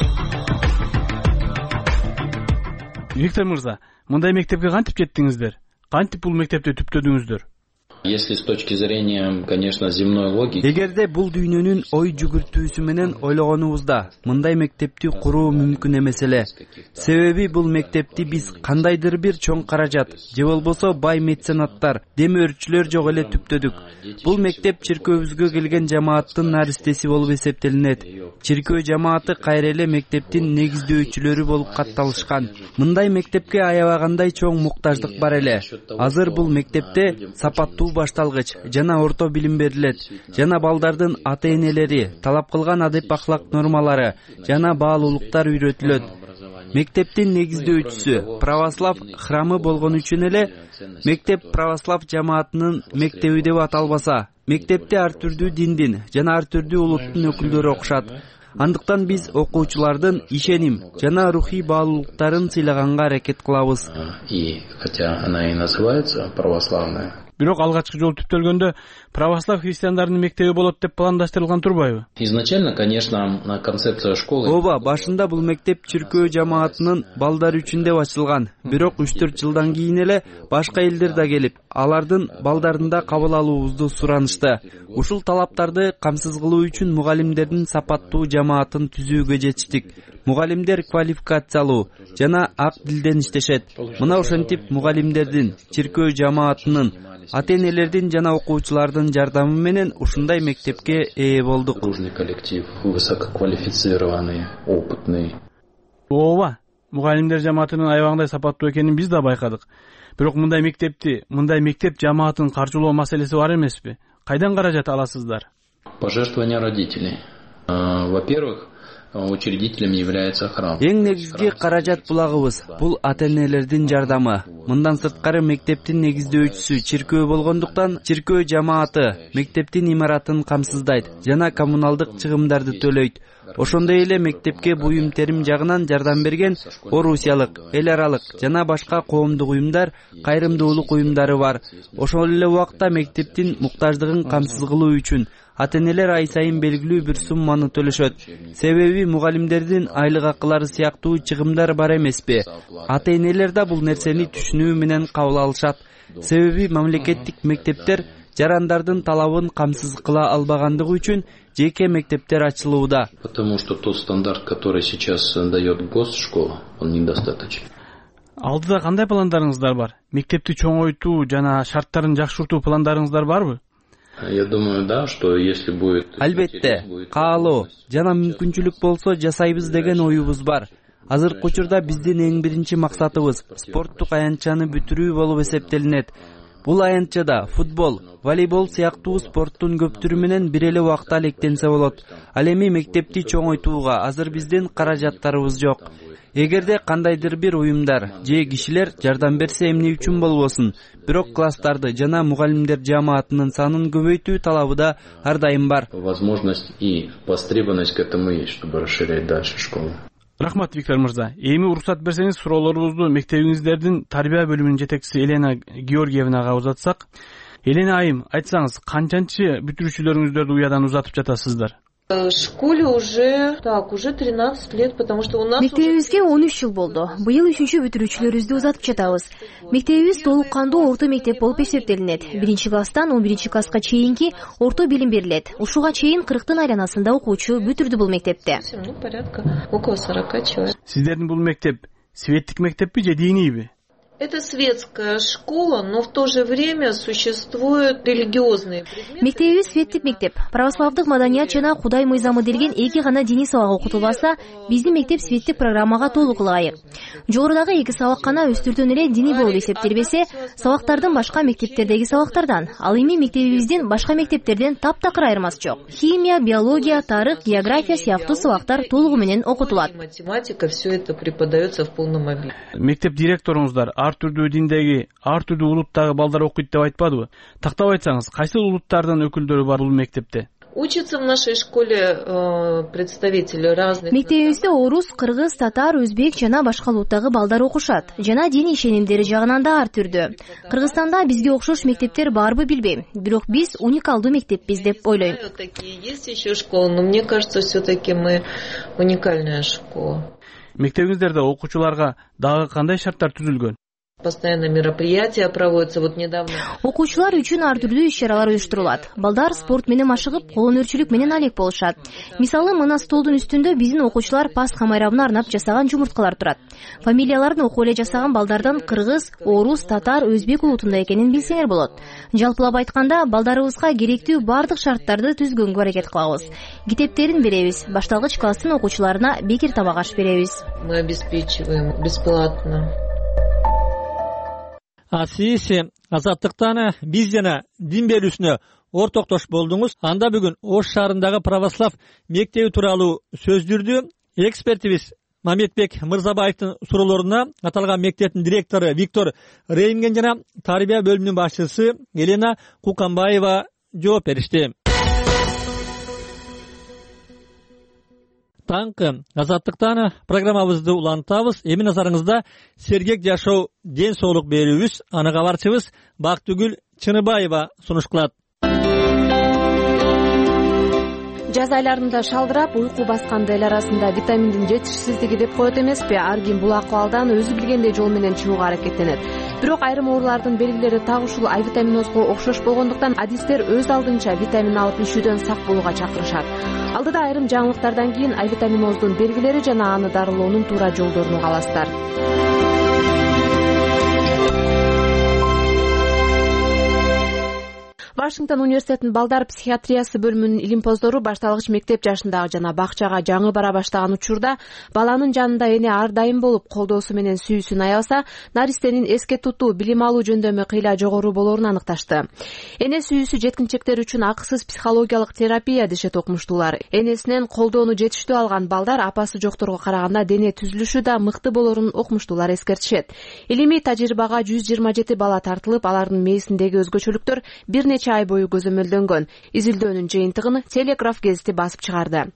Виктор мырза, мындай мектепке кантип жеттиңиздер? Кантип бул мектепти түптөдүңүздөр? Если с точки зрения, конечно, земной логики. Эгерде бул дүйнөнүн ой жүгүртүүсү менен ойлогонубузда, мындай мектепти куруу мүмкүн эмес эле. Себеби бул мектепти биз кандайдыр бир чоң каражат, же болбосо бай меценаттар, демөөрчүлөр жок эле түптөдүк. Бул мектеп чиркөөбүзгө келген жамааттын наристеси болуп эсептелинет. Чиркөө жамааты кайра эле мектептин негиздөөчүлөрү болуп катталышкан. Мындай мектепке аябагандай чоң муктаждык бар эле. Азыр бул мектепте сапаттуу башталгыч жана орто билим берилет, жана балдардын ата-энелери талап кылган адеп ахлак нормалары жана баалуулуктар үйрөтүлөт. Мектептин негиздөөчүсү православ храмы болгон үчүн эле мектеп православ жамаатынын мектеби деп аталбаса, мектепте ар түрдүү диндин жана ар түрдүү улуттун өкүлдөрү окушат. Андыктан биз окуучулардын ишеним жана рухий баалуулуктарын сыйлаганга аракет кылабыз. И хотя она и называется православная. Бирок алгачкы жолу түптөлгөндө православ христиандардын мектеби болот деп пландаштырылган турбайбы? Изначально, конечно, концепция школы. Ооба, башында бул мектеп чиркөө жамаатынын балдары үчүн деп ачылган. Бирок үч төрт жылдан кийин эле башка элдер да келип, алардын балдарын да кабыл алуубузду суранышты. Ушул талаптарды камсыз кылуу үчүн мугалимдердин сапаттуу жамаатын түзүүгө жетиштик. Мугалимдер квалификациялуу жана ак дилден иштешет. Мына ошентип мугалимдердин, чиркөө жамаатынын, ата-энелердин жана окуучулардын жардамы менен ушундай мектепке ээ болдук. Дружный коллектив, высококвалифицированный, опытный. Ооба, мугалимдер жамаатынын аябагандай сапаттуу экенин биз да байкадык. Бирок мындай мектепти, мындай мектеп жамаатын каржылоо маселеси бар эмеспи? Кайдан каражат аласыздар? Пожертвования родителей. Во-первых, учредителем является храм. Эң негизги каражат булагыбыз бул ата-энелердин жардамы. Мындан сырткары мектептин негиздөөчүсү чиркөө болгондуктан чиркөө жамааты мектептин имаратын камсыздайт жана коммуналдык чыгымдарды төлөйт. Ошондой эле мектепке буюм терим жагынан жардам берген орусиялык, эл аралык жана башка коомдук уюмдар, кайрымдуулук уюмдары бар. Ошол эле убакта мектептин муктаждыгын камсыз кылуу үчүн ата-энелер ай сайын белгилүү бир сумманы төлөшөт. Себеби мугалимдердин айлык акылары сыяктуу чыгымдар бар эмеспи? Ата-энелер да бул нерсени түшүнүү менен кабыл алышат. Себеби мамлекеттик мектептер жарандардын талабын камсыз кыла албагандыгы үчүн жеке мектептер ачылууда. Потому что тот стандарт, который сейчас дает госшкола, он недостаточен. Алдыда кандай пландарыңыздар бар? Мектепти чоңойтуу жана шарттарын жакшыртуу пландарыңыздар барбы? Я думаю, да, что если будет... Албетте, каалоо жана мүмкүнчүлүк болсо жасайбыз деген оюбуз бар. Азыркы учурда биздин эң биринчи максатыбыз спорттук аянтчаны бүтүрүү болуп эсептелинет. Бул аянтчада футбол, волейбол сыяктуу спорттун көп түрү менен бир эле убакта алектенсе болот. Ал эми мектепти чоңойтууга азыр биздин каражаттарыбыз жок. Эгерде кандайдыр бир уюмдар же кишилер жардам берсе эмне үчүн болбосун, бирок класстарды жана мугалимдер жамаатынын санын көбөйтүү талабы да ар дайым бар. Возможность и востребованность к этому есть, чтобы расширять дальше школу. Рахмат, Виктор мырза. Эми уруксат берсеңиз, суроолорубузду мектебиңиздердин тарбия бөлүмүнүн жетекчиси Елена Георгиевнага узатсак. Елена айым, айтсаңыз, канчанчы бүтүрүүчүлөрүңүздөрдү уядан узатып жатасыздар? В школе уже, так, уже тринадцать лет, потому что у нас... Мектебибизге он үч жыл болду. Быйыл үчүнчү бүтүрүүчүлөрүбүздү узатып жатабыз. Мектебибиз толук кандуу орто мектеп болуп эсептелинет. Биринчи класстан он биринчи класска чейинки орто билим берилет. Ушуга чейин кырктын айланасында окуучу бүтүрдү бул мектепте. Ну, порядка около сорока человек. Сиздердин бул мектеп светтик мектеппи же дийнийби? Это светская школа, но в то же время существуют религиозные предметы. Мектебибиз светтик мектеп. Православдык маданият жана Кудай мыйзамы делген эки гана диний сабак окутулбаса, биздин мектеп светтик программага толук ылайык. Жогорудагы эки сабак гана өстүртөн эле диний болуп эсептелбесе, сабактардын башка мектептердеги сабактардан, ал эми мектебибиздин башка мектептерден таптакыр айырмасы жок. Химия, биология, тарых, география сыяктуу сабактар толугу менен окутулат. Математика, все это преподается в полном объеме. Мектеп директоруңуздар ар түрдүү диндеги, ар түрдүү улуттагы балдар окуйт деп айтпадыбы? Тактап айтсаңыз, кайсы улуттардын өкүлдөрү бар бул мектепте? Учатся в нашей школе представители разных. Мектебибизде орус, кыргыз, татар, өзбек жана башка улуттагы балдар окушат. Жана дин ишенимдери жагынан да ар түрдүү. Кыргызстанда бизге окшош мектептер барбы билбейм. Бирок биз уникалдуу мектеппиз деп ойлойм. Такие есть еще школы, но мне кажется, все-таки мы уникальная школа. Мектебиңиздерде окуучуларга дагы кандай шарттар түзүлгөн? Постоянно мероприятия проводятся. Вот недавно. Окуучулар үчүн ар түрдүү иш-чаралар уюштурулат. Балдар спорт менен машыгып, кол өнөрчүлүк менен алек болушат. Мисалы, мына столдун үстүндө биздин окуучулар Пасха майрамына арнап жасаган жумурткалар турат. Фамилияларын окуп эле жасаган балдардан кыргыз, орус, татар, өзбек улутунда экенин билсеңер болот. Жалпылап айтканда, балдарыбызга керектүү бардык шарттарды түзгөнгө аракет кылабыз. Китептерин беребиз, башталгыч класстын окуучуларына бекер тамак аш беребиз. Мы обеспечиваем бесплатно. Асиси азаттыктан биз жана дин берүүсүнө ортоктош болдуңуз. Анда бүгүн Ош шаарындагы православ мектеби тууралуу сөздүрдү. Экспертибиз Мамедбек Мырзабаевдин суроолоруна аталган мектептин директору Виктор Рейнген жана тарбия бөлүмүнүн башчысы Елена Куканбаева жооп беришти. Таңкы азаттыктан программабызды улантабыз. Эми назарыңызда сергек жашоо ден соолук берүүбүз. Аны кабарчыбыз Бактыгүл Чыныбаева сунуш кылат. Жаз айларында шалдырап, уйку баскан эл арасында витаминдин жетишсиздиги деп коет эмеспи? Ар ким бул акыбалдан өзү билгендей жол менен чыгууга аракеттенет. Бирок айрым оорулардын белгилери так ушул А витаминозго окшош болгондуктан адистер өз алдынча витамин алып ишүүдөн сак болууга чакырышат. Алдыда айрым жаңылыктардан кийин А витаминоздун белгилери жана аны дарылоонун туура жолдорун угаласыздар. Вашингтон университетинин балдар психиатриясы бөлүмүнүн илимпоздору башталгыч мектеп жашындагы жана бакчага жаңы бара баштаган учурда баланын жанында эне ар дайым болуп колдоосу менен сүйүүсүн аябаса, наристенин эске тутуу, билим алуу жөндөмү кыйла жогору болоорун аныкташты. Эне сүйүүсү жеткинчектер үчүн акысыз психологиялык терапия дешет окумуштуулар. Энесинен колдоону жетиштүү алган балдар апасы жокторго караганда дене түзүлүшү да мыкты болоорун окумуштуулар эскертишет. Илимий тажрыйбага жүз жыйырма жети бала тартылып, алардын мээсиндеги өзгөчөлүктөр бир нече ай бою көзөмөлдөнгөн. Изилдөөнүн жыйынтыгын Телеграф гезити басып чыгарды.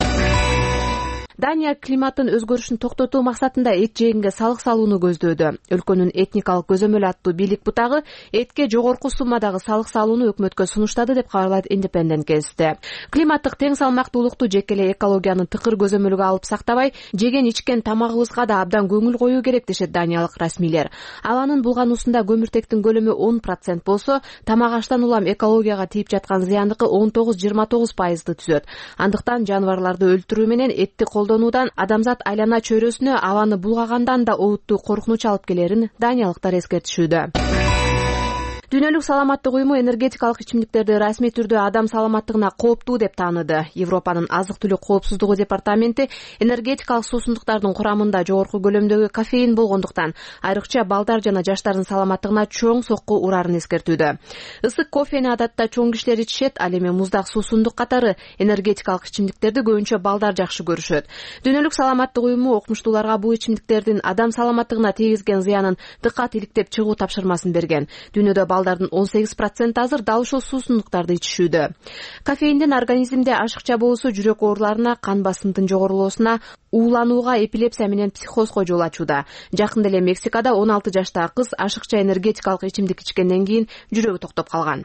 Дания климаттын өзгөрүшүн токтотуу максатында эт жегенге салык салууну көздөөдө. Өлкөнүн этникалык көзөмөл аттуу бийлик бутагы этке жогорку суммадагы салык салууну өкмөткө сунуштады деп кабарлайт Independent гезити. Климаттык тең салмактуулукту жеке эле экологиянын тыкыр көзөмөлгө алып сактабай, жеген ичкен тамагыбызга да абдан көңүл коюу керек дешет даниялык расмийлер. Абанын булгануусунда көмүртектин көлөмү он процент болсо, тамак аштан улам экологияга тийип жаткан зыяндыкы он тогуз жыйырма тогуз пайызды түзөт. Андыктан жаныбарларды өлтүрүү менен этти колдонуудан адамзат айлана чөйрөсүнө абаны булгагандан да олуттуу коркунуч алып келерин даниялыктар эскертишүүдө. Дүйнөлүк саламаттык уюму энергетикалык ичимдиктерди расмий түрдө адам саламаттыгына кооптуу деп тааныды. Европанын азык-түлүк коопсуздугу департаменти энергетикалык суусундуктардын курамында жогорку көлөмдөгү кофеин болгондуктан айрыкча балдар жана жаштардын саламаттыгына чоң сокку урарын эскертүүдө. Ысык кофени адатта чоң кишилер ичишет, ал эми муздак суусундук катары энергетикалык ичимдиктерди көбүнчө балдар жакшы көрүшөт. Дүйнөлүк саламаттык уюму окумуштууларга бул ичимдиктердин адам саламаттыгына тийгизген зыянын дыккат иликтеп чыгуу тапшырмасын берген. Дүйнөдө балдардын он сегиз проценти азыр дал ушул суусундуктарды ичишүүдө. Кофеиндин организмде ашыкча болуусу жүрөк ооруларына, кан басымдын жогорулоосуна, ууланууга, эпилепсия менен психозго жол ачууда. Жакында эле Мексикада он алты жаштагы кыз ашыкча энергетикалык ичимдик ичкенден кийин жүрөгү токтоп калган.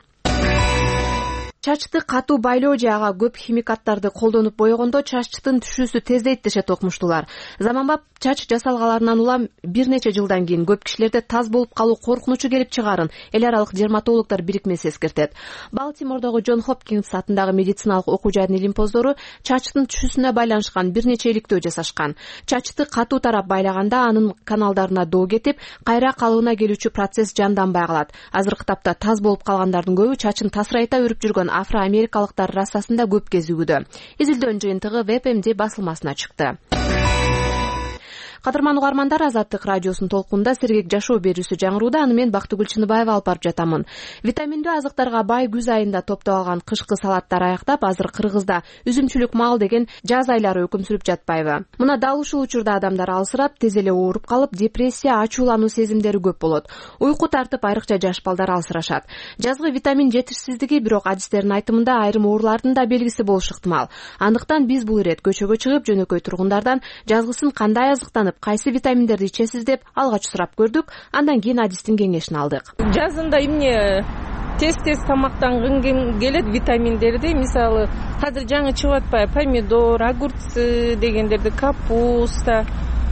Чачты катуу байлоо же ага көп химикаттарды колдонуп боегондо чачтын түшүүсү тездейт дешет окумуштуулар. Заманбап чач жасалгаларынан улам бир нече жылдан кийин көп кишилерде таз болуп калуу коркунучу келип чыгаарын эл аралык дерматологдор бирикмеси эскертет. Балтимордогу Джон Хопкинс атындагы медициналык окуу жайдын илимпоздору чачтын түшүүсүнө байланышкан бир нече иликтөө жасашкан. Чачты катуу тарап байлаганда анын каналдарына доо кетип, кайра калыбына келүүчү процесс жанданбай калат. Азыркы тапта таз болуп калгандардын көбү чачын тасырайта өрүп жүргөн афро-америкалыктар расасында көп кезигүүдө. Изилдөөнүн жыйынтыгы веб эм ди басылмасына чыкты. Кадырман угармандар, Азаттык радиосунун толкунда сергек жашоо берүүсү жаңырууда. Аны мен Бактыгүл Чыныбаева алып барып жатамын. Витаминдүү азыктарга бай күз айында топтоп алган кышкы салаттар аяктап, азыр Кыргызда үзүмчүлүк мал деген жаз айлары өкүм сүрүп жатпайбы? Мына дал ушул учурда адамдар алсырап, тез эле ооруп калып, депрессия, ачуулануу сезимдери көп болот. Уйку тартып, айрыкча жаш балдар алсырашат. Жазгы витамин жетишсиздиги бирок адистердин айтымында айрым оорулардын да белгиси болушу ыктымал. Андыктан биз бул ирет көчөгө чыгып, жөнөкөй тургундардан жазгысын кандай азыктанып, кайсы витаминдерди ичесиз деп алгач сурап көрдүк. Андан кийин адистин кеңешин алдык. Жазында эмне тез-тез тамактангым келет витаминдерди, мисалы азыр жаңы чыгып атпайбы, помидор, огурцы дегендерди, капуста,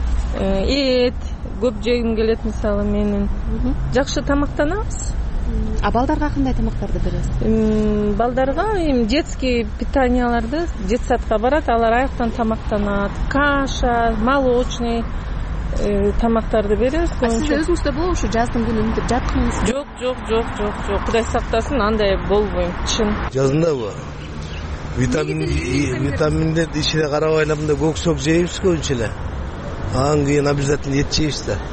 эт көп жегим келет. Мисалы менин жакшы тамактанабыз. А балдарга кандай тамактарды бересиз? Балдарга эми детский питанияларды, детсадка барат, алар аяктан тамактанат. Каша, молочный тамактарды беребиз. А сиз өзүңүздө болобу ушу жаздын күнү мынтип жаткыңыз? Жок, жок, жок, жок, жок. Кудай сактасын, андай болбойм. Чын. Жазындабы? Витамин витаминдерди ичине карабайлап мындай көксөк жейбиз көбүнчө эле. Анан кийин обязательно эт жейбиз да.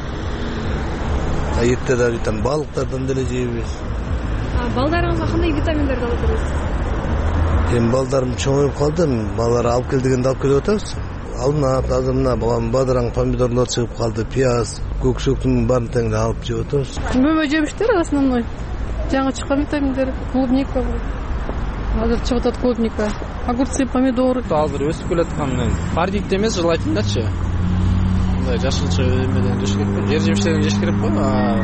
А этте да витамин, балыктардан деле жейбиз. А балдарыңызга кандай витаминдерди алып бересиз? Эми балдарым чоңоюп калды, балдар алып кел дегенде алып келип атабыз. Алынат, азыр мына бадыраң, помидорлор чыгып калды, пияз, көксөктүн баарын тең алып жеп атабыз. Мөмө жемиштер основной. Жаңы чыккан витаминдер, клубника. Азыр чыгып атат клубника. Огурцы, помидоры. Азыр өсүп келаткан пардикте эмес, желательночу. Мындай жашылча эмеден жеш керек. Жер жемиштерден жеш керек го.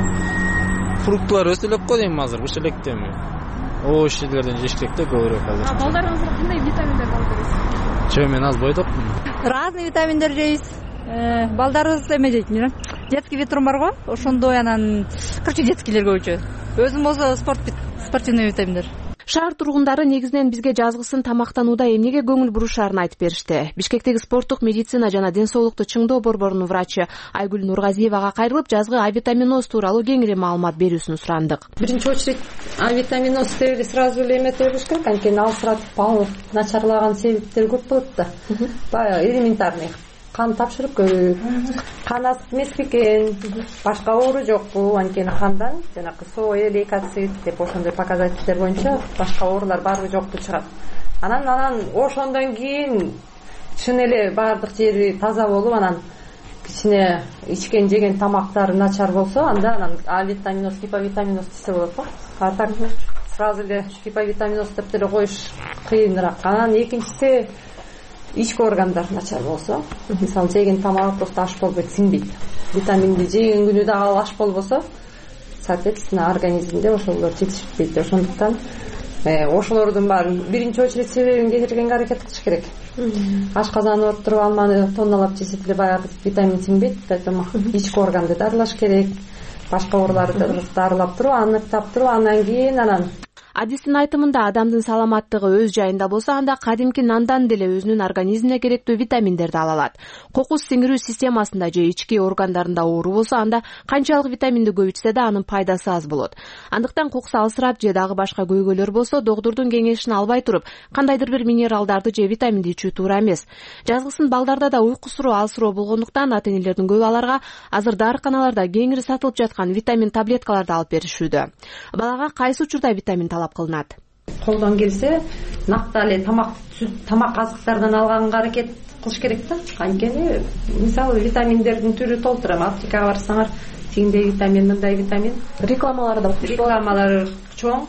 Фруктылар өсө элек го дейм азыр, ушул электеми. Овощилерден жеш керек да көбүрөөк азыр. А балдарыңызга кандай витаминдерди алып бересиз? Жөө мен аз бойдокмун. Разный витаминдер жейбиз. Балдарыбыз эме жейт, детский витрум бар го, ошондой анан короче детскийлер көбүнчө. Өзүм болсо спорт спортивный витаминдер. Шаар тургундары негизинен бизге жазгысын тамактанууда эмнеге көңүл бурушаарын айтып беришти. Бишкектеги спорттук медицина жана ден соолукту чыңдоо борборунун врачы Айгүл Нургазиевага кайрылып, жазгы авитаминоз тууралуу кеңири маалымат берүүсүн сурандык. Биринчи очередь авитаминоз себеби сразу эле эметип бериш керек, анткени алсыратып начарлаган себептер көп болот да. Баягы элементарный кан тапшырып көрүп, кан асып эмес бекен, башка оору жокпу, анткени кандан жанакы соя, лейкоцит деп ошондой показательдер боюнча башка оорулар барбы жокпу чыгат. Анан анан ошондон кийин чын эле баардык жери таза болуп, анан кичине ичкен жеген тамактары начар болсо, анда анан авитаминоз, гиповитаминоз десе болот го. А так сразу эле гиповитаминоз деп деле коюш кыйыныраак. Анан экинчиси ички органдар начар болсо, мисалы жеген тамак просто аш болбойт, сиңбейт. Витаминди жеген күнү дагы аш болбосо, соответственно организмде ошолор жетишпейт. Ошондуктан ошолордун баарын биринчи очередь себебин кетиргенге аракет кылыш керек. Ашказаны отуруп алманы тонналап жесе деле баягы витамин сиңбейт, поэтому ички органды дарылаш керек. Башка ооруларды дарылап туруп, аныктап туруп, андан кийин анан Адистин айтымында адамдын саламаттыгы өз жайында болсо, анда кадимки нандан деле өзүнүн организмине керектүү витаминдерди ала алат. Кокус сиңирүү системасында же ички органдарында оору болсо, анда канчалык витаминди көп ичсе да анын пайдасы аз болот. Андыктан кокус алсырап же дагы башка көйгөйлөр болсо, доктурдун кеңешин албай туруп, кандайдыр бир минералдарды же витаминди ичүү туура эмес. Жазгысын балдарда да уйкусуроо, алсыроо болгондуктан ата-энелердин көбү аларга азыр дарыканаларда кеңири сатылып жаткан витамин таблеткаларды алып беришүүдө. Балага кайсы учурда витамин талап кылынат? Колдон келсе, нактале тамак тамак азыктардан алганга аракет кылыш керек да. Анткени мисалы витаминдердин түрү толтура. Аптекага барсаңар, тиңдей витамин, мындай витамин. Рекламалары да рекламалары чоң,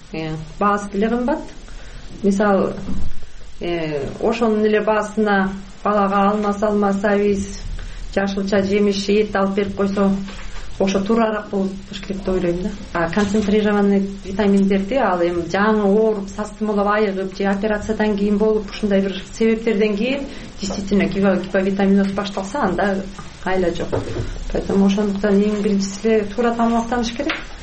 баасы деле кымбат. Мисалы, ошонун эле баасына балага алма, салма, сабиз, жашылча жемиш, эт алып берип койсо, ошо туурараак болуш керек деп ойлойм да. А концентрированный витаминдерди ал эми жаңы ооруп, састымалап айыгып же операциядан кийин болуп, ушундай бир себептерден кийин действительно гиповитаминоз башталса, анда айла жок. Поэтому ошондуктан эң биринчиси туура тамактаныш керек.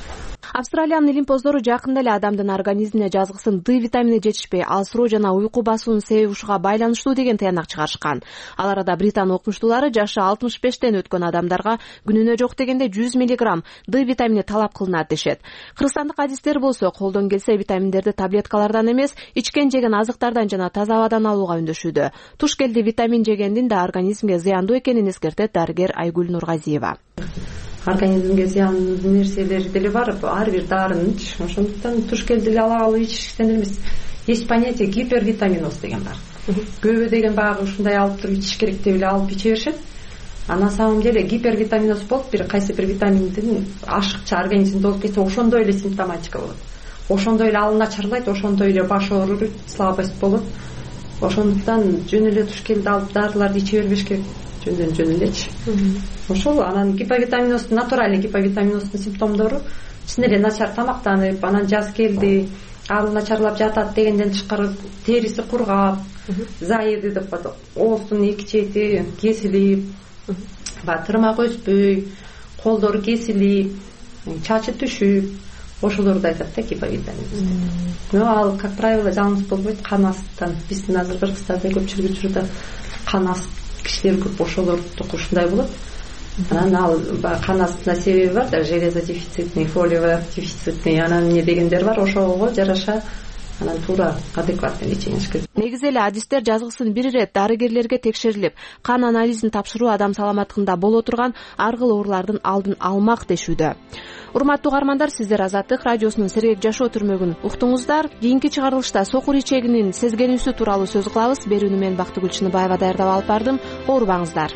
Австралиянын илимпоздору жакында эле адамдын организмине жазгысын Д витамини жетишпей, алсыроо жана уйку басуунун себеби ушуга байланыштуу деген таянак чыгарышкан. Ал арада Британ окумуштуулары жашы алтымыш бештен өткөн адамдарга күнүнө жок дегенде жүз миллиграмм Д витамини талап кылынат дешет. Кыргызстандык адистер болсо колдон келсе витаминдерди таблеткалардан эмес, ичкен жеген азыктардан жана таза абадан алууга үндөшүүдө. Туш келди витамин жегендин да организмге зыяндуу экенин эскертет дарыгер Айгүл Нургазиева. Организмге зыяндуу нерселери деле бар, ар бир дарынын. Ошондуктан туш келди эле ала алуу ичиштен эмес. Есть понятие гипервитаминоз деген бар. Көбү деген баягы ушундай алып туруп ичиш керек деп эле алып иче беришет. А на самом деле гипервитаминоз болуп, бир кайсы бир витаминдин ашыкча организмде болуп кетсе, ошондой эле симптоматика болот. Ошондой эле алы начарлайт, ошондой эле баш ооруйт, слабость болот. Ошондуктан жөн эле туш келди алып дарыларды иче бербеш керек. Жөндөн жөн элечи. Ошол анан гиповитаминоздун, натуральный гиповитаминоздун симптомдору чын эле начар тамактанып, анан жаз келди, алы начарлап жатат дегенден тышкары териси кургап, заеды деп атат, оозунун эки чети кесилип, баягы тырмак өспөй, колдору кесилип, чачы түшүп, ошолорду айтат да гиповитаминоз. Но ал, как правило, жалгыз болбойт, кан астынан. Биздин азыр Кыргызстанда көпчүлүк учурда кан аст кишилер көп, ошолордуку ушундай болот. Анан ал кан астына себеби бар да, железо дефицитный, фолиевый дефицитный, анан не дегендер бар, ошого жараша анан туура адекватный лечение керек. Негизи эле адистер жазгысын бир ирет дарыгерлерге текшерилип, кан анализин тапшыруу адам саламаттыгында боло турган ар кыл оорулардын алдын алмак дешүүдө. Урматтуу угармандар, сиздер Азаттык радиосунун Сергек жашоо түрмөгүн уктуңуздар. Кийинки чыгарылышта сокур ичегинин сезгенүүсү тууралуу сөз кылабыз. Берүүнү мен Бактыгүл Чыныбаева даярдап алып бардым. Оорубаңыздар.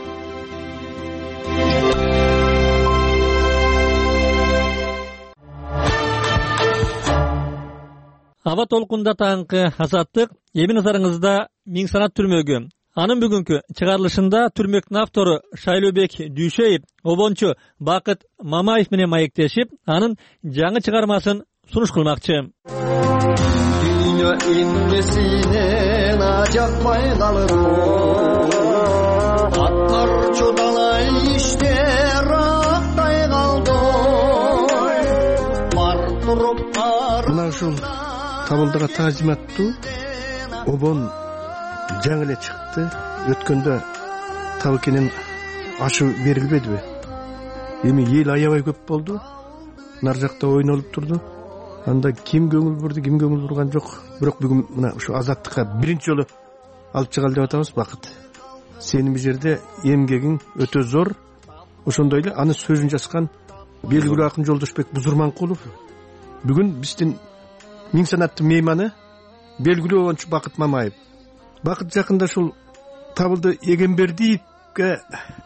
Аба толкунда таңкы Азаттык эми назарыңызда Миң санат түрмөгү. Анын бүгүнкү чыгарылышында түрмөктүн автору Шайлообек Дүйшеев обончу Бакыт Мамаев менен маектешип, анын жаңы чыгармасын сунуш кылмакчы. Дүйнө иннесинен ажакпай калыр, аттар чудалай иштер актай калды. Бар туруп бар. Мына ушул табылдыга таазим аттуу обон жаңы эле чыкты. Өткөндө табыкенен ашы берилбедиби? Эми эл аябай көп болду. Нар жакта ойнолуп турду. Анда ким көңүл бурду, ким көңүл бурган жок. Бирок бүгүн мына ушу Азаттыкка биринчи жолу алып чыгалы деп атабыз. Бакыт, сенин бул жерде эмгегиң өтө зор. Ошондой эле аны сөзүн жазган белгилүү акын Жолдошбек Бузурманкулов. Бүгүн биздин Миң санаттын мейманы белгилүү обончу Бакыт Мамаев. Бакыт жакында ушул Табылды Эгембердиевге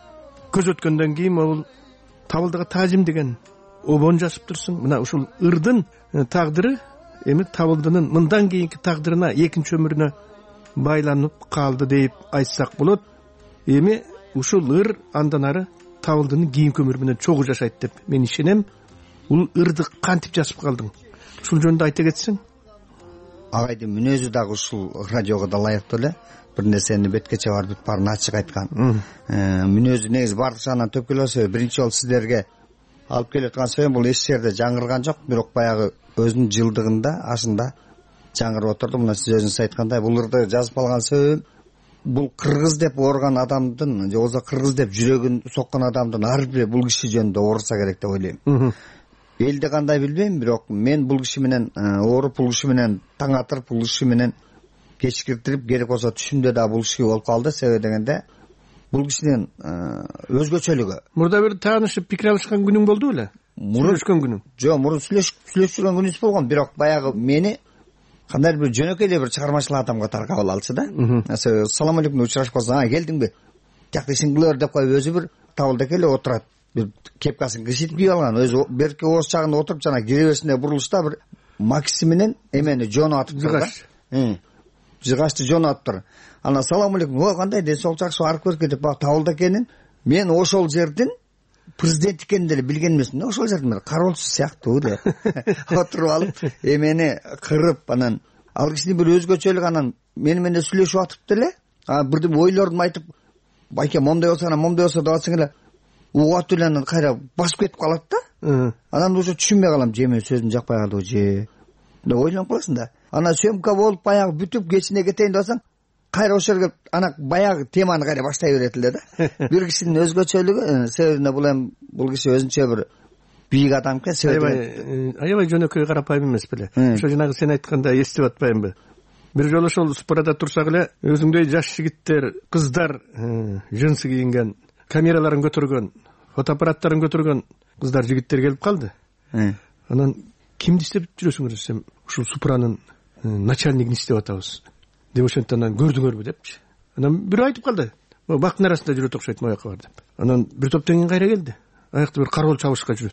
көз өткөндөн кийин ал Табылдыга таазим деген обон жазып турсуң. Мына ушул ырдын тагдыры эми Табылдынын мындан кийинки тагдырына, экинчи өмүрүнө байланып калды деп айтсак болот. Эми ушул ыр андан ары Табылдынын кийинки өмүрү менен чогуу жашайт деп мен ишенем. Бул ырды кантип жазып калдың? Ушул жөнүндө айта кетсең. Агайдын мүнөзү дагы ушул радиого да ылайыктуу эле. Бир нерсени бетке чыгарып баарын ачык айткан. Мүнөзү негизи бардык жагынан төпкөл болсо, биринчи жолу сиздерге алып келип аткан сөйүм бул эч жерде жаңырган жок, бирок баягы өзүнүн жылдыгында ашында жаңырып отурду. Мына сиз өзүңүз айткандай, бул ырды жазып алган сөйүм бул кыргыз деп оорган адамдын, же болбосо кыргыз деп жүрөгүн соккон адамдын ар бир бул киши жөнүндө ооруса керек деп ойлойм. Элди кандай билбейм, бирок мен бул киши менен ооруп, бул киши менен таң атырып, бул киши менен кечкиртирип, керек болсо түшүмдө да бул киши болуп калды. Себеби дегенде бул кишинин өзгөчөлүгү. Мурда бир таанышып, пикир алышкан күнүң болду беле? Сүйлөшкөн күнүң? Жок, мурун сүйлөшүп жүргөн күнүбүз болгон, бирок баягы мени кандай бир жөнөкөй эле бир чыгармачыл адам катары кабыл алчу да. Салам алейкум учурашып калсаң, а келдиңби? Жакта сиңдилер деп коюп өзү бир Табылда келе отурат. Бир кепкасын кичитип кийип алган, өзү берки ооз чагында отуруп жана киребесинде бурулушта бир макси менен эмени жону атып турган. Жыгашты жону атып тур. Анан салам алейкум, о кандай ден соолук жакшы, арып берке деп Табылда экенин, мен ошол жердин президент экенин деле билген эмесмин. Ошол жердин бир кароолчусу сыяктуу деп отуруп алып, эмени кырып, анан ал кишинин бир өзгөчөлүгү, анан мени менен сүйлөшүп атып деле, а бирдем ойлорун айтып, байке момдой болсо, анан момдой болсо деп атсаң эле угат эле анан кайра басып кетип калат да. анан уже түшүнбөй калам, же мен сөзүм жакпай калдыбы же деп ойлонуп каласың да. Анан съемка болуп баягы бүтүп кечине кетейин деп атсаң, кайра ошол жерге ана баягы теманы кайра баштай берет эле да. Бир кишинин өзгөчөлүгү, себебине бул эми бул киши өзүнчө бир бийик адам экен. Аябай аябай жөнөкөй карапайым эмес беле. Ошо жанагы сен айтканда эстеп атпаймынбы? Бир жолу ошол спорада турсак эле өзүңдөй жаш жигиттер, кыздар жынсы кийинген, камераларын көтөргөн, фотоаппараттарын көтөргөн кыздар, жигиттер келип калды. Анан кимди издеп жүрөсүңөр десем, ушул Супранын начальнигин издеп атабыз деп ошентип көрдүңөрбү депчи. Анан бирөө айтып калды, бактын арасында жүрөт окшойт, мояка бар деп. Анан бир топтон кийин кайра келди. Аякта бир кароол чабышка жүрөт.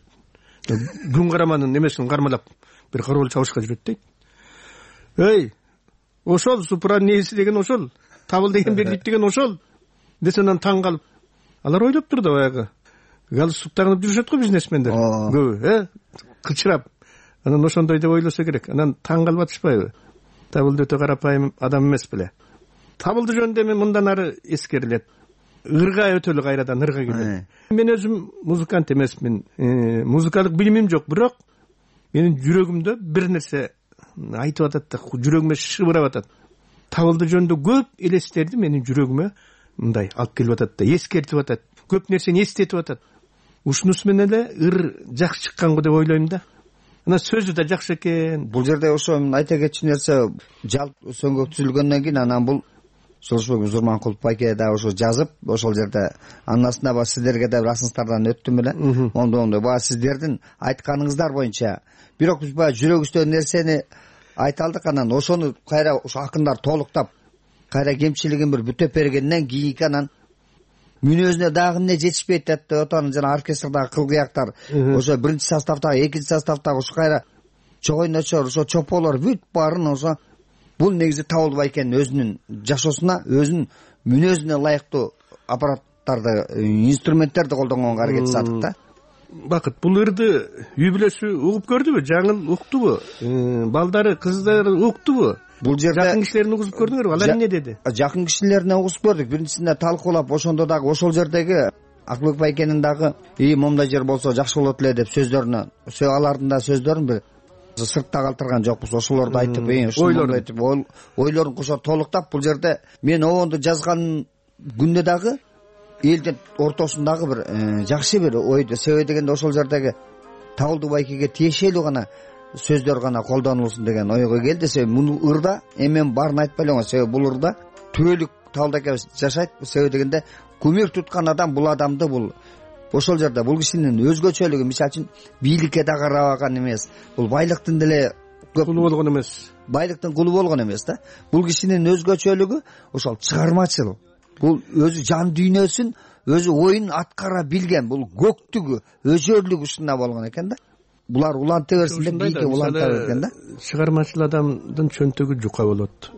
Күн караманын эмесин кармалап бир кароол чабышка жүрөт дейт. Эй, ошол Супранын ээси деген ошол, табыл деген бергит деген ошол десе, анан таң калып, алар ойлоп турду баягы галстук тагынып жүрүшөт го бизнесмендер көбү, э, кылчырап. Анан ошондой деп ойлосо керек. Анан таң калып атышпайбы? Табылды өтө карапайым адам эмес беле. Табылды жөнүндө эми мындан ары эскерилет. Ырга өтөлү кайрадан ырга келет. Мен өзүм музыкант эмесмин, музыкалык билимим жок, бирок менин жүрөгүмдө бир нерсе айтып атат да, жүрөгүмө шыбырап атат. Табылды жөнүндө көп элестерди менин жүрөгүмө мындай алып келип атат да, эскертип атат. Көп нерсени эстетип атат. Ушунусу менен эле ыр жакшы чыккан го деп ойлойм да. Анан сөзү да жакшы экен. Бул жерде ошо айта кетчү нерсе, жалп сөңгөк түзүлгөндөн кийин анан бул Жолшбек Зурманкулов байке да ошо жазып, ошол жерде анын астына ба сиздерге да расыңыздардан өттүм эле. Ондо ондо ба сиздердин айтканыңыздар боюнча, бирок биз баягы жүрөгүбүздөгү нерсени айта алдык, анан ошону кайра ошо акындар толуктап, кайра кемчилигин бир бүтөп бергенден кийинки анан мүнөзүнө дагы эмне жетишпейт деп атаны жана оркестрдагы кылгыяктар, ошо биринчи составдагы, экинчи составдагы ошо кайра чогой ночор, ошо чополор бүт баарын ошо бул негизи Табылды байкенин өзүнүн жашоосуна, өзүнүн мүнөзүнө ылайыктуу аппараттарды, инструменттерди колдонгонго аракет жасадык да. Бакыт, бул ырды үй бүлөсү угуп көрдүбү? Жаңыл уктубу? Балдары, кыздары уктубу? Бул жерде жакын кишилерин угузуп көрдүңөрбү? Алар эмне деди? Жакын кишилерине угузуп көрдүк. Биринчисинде талкуулап, ошондо дагы ошол жердеги Акылбек байкенин дагы "И момундай жер болсо жакшы болот эле" деп сөздөрүнө, алардын да сөздөрүн бир сыртта калтырган жокпуз. Ошолорду айтып, ойлорду айтып, ойлорун кошо толуктап, бул жерде мен обонду жазган күндө дагы элдин ортосундагы бир жакшы бир ойду, себеби дегенде ошол жердеги Табылды байкеге тиешелүү гана сөздөр гана колдонулсун деген ойго келди. Себеби муну ырда эмен баарын айтпай эле, себеби бул ырда түбөлүк Табылды акебиз жашайт. Себеби дегенде кумир туткан адам бул адамды, бул ошол жерде бул кишинин өзгөчөлүгү, мисалы үчүн бийликке да карабаган эмес, бул байлыктын деле кулу болгон эмес, байлыктын кулу болгон эмес да. Бул кишинин өзгөчөлүгү ошол чыгармачыл, бул өзү жан дүйнөсүн, өзү оюн аткара билген, бул көктүгү, өзөрлүгү ушундай болгон экен да. Булар уланта берсин деп бийикке уланта берген да. Чыгармачыл адамдын чөнтөгү жука болот.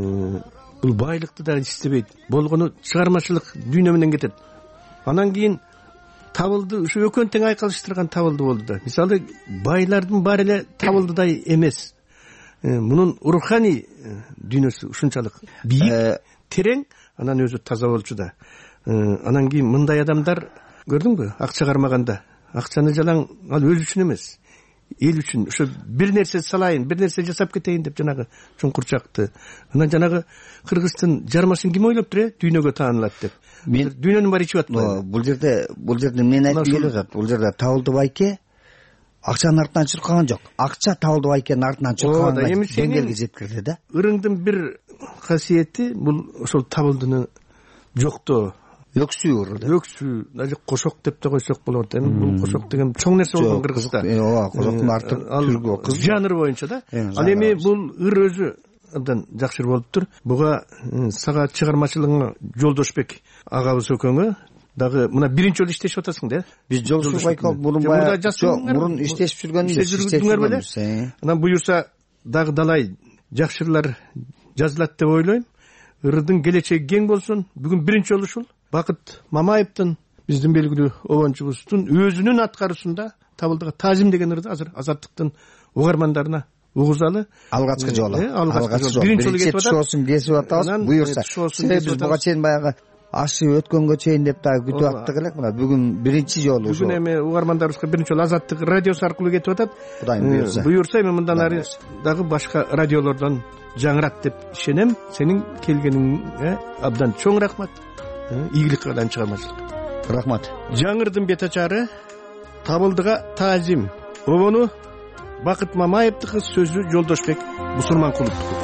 Бул байлыкты да издебейт, болгону чыгармачылык дүйнө менен кетет. Анан кийин Табылды ушу экөөнү тең айкалыштырган Табылды болду да. Мисалы, байлардын баары эле Табылдыдай эмес. Мунун руханий дүйнөсү ушунчалык бийик, терең, анан өзү таза болчу да. Анан кийин мындай адамдар, көрдүңбү, акча кармаганда, акчаны жалаң ал өзү үчүн эмес, эл үчүн, ошо бир нерсе салайын, бир нерсе жасап кетейин деп жанагы чуңкурчакты. Анан жанагы кыргыздын жармасын ким ойлоптур, э, дүйнөгө таанылат деп. Мен дүйнөнүн баары ичип атпайбы? Бул жерде, бул жерде мен айтып келип атат. Бул жерде Табылды байке акчанын артынан чуркаган жок. Акча Табылды байкенин артынан чуркаган деңгээлге жеткирди да. Ырыңдын бир касиети бул ошол Табылдыны жоктоо, өксүү ырды. Өксүү, даже кошок деп да койсок болот. Эми бул кошок деген чоң нерсе болгон Кыргызда. Ооба, кошоктун арты түргө кыз. Жанр боюнча да. Ал эми бул ыр өзү абдан жакшы болуптур. Буга сага чыгармачылыгыңа Жолдошбек агабыз экөөңө дагы мына биринчи жолу иштешип атасың да. Биз Жолдошбек байкал мурун баягы мурун иштешип жүргөнбүз да. Анан буюрса дагы далай жакшырлар жазылат деп ойлойм. Ырдын келечеги кең болсун. Бүгүн биринчи жолу ушул Бакыт Мамаевдин, биздин белгилүү обончубуздун өзүнүн аткаруусунда Табылдыга таазим деген ырды азыр Азаттыктын угармандарына угузалы. Алгачкы жолу. Алгачкы жолу. Биринчи жолу кетип атат. Шоусун кесип атабыз. Буюрса. Себеби биз буга чейин баягы ашып өткөнгө чейин деп дагы күтүп аттык элек. Мына бүгүн биринчи жолу ошо. Бүгүн эми угармандарыбызга биринчи жолу Азаттык радиосу аркылуу кетип атат. Кудайым буйрса. Буйрса эми мындан ары дагы башка радиолордон жаңырат деп ишенем. Сенин келгениңе абдан чоң рахмат. Ийгилик кылган чыгармачылык. Рахмат. Жаңырдын бет ачары Табылдыга таазим. Обону Бакыт Мамаевдики, сөзү Жолдошбек Бусурманкуловдуку.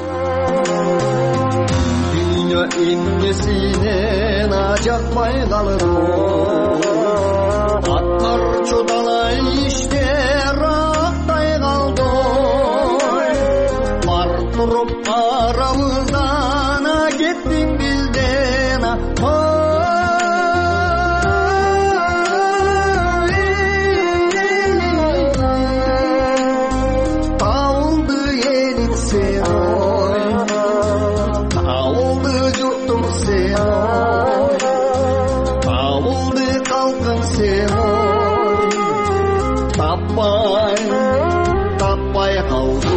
Dünya innesinen acakmay kalır Atlar çudalay işte rahattay kaldı Var durup aramızdan gittin bizden Tavıldı yelit sen oy Tavıldı yurtum sen oy Tavıldı kalkın sen oy Tapay, tapay kaldı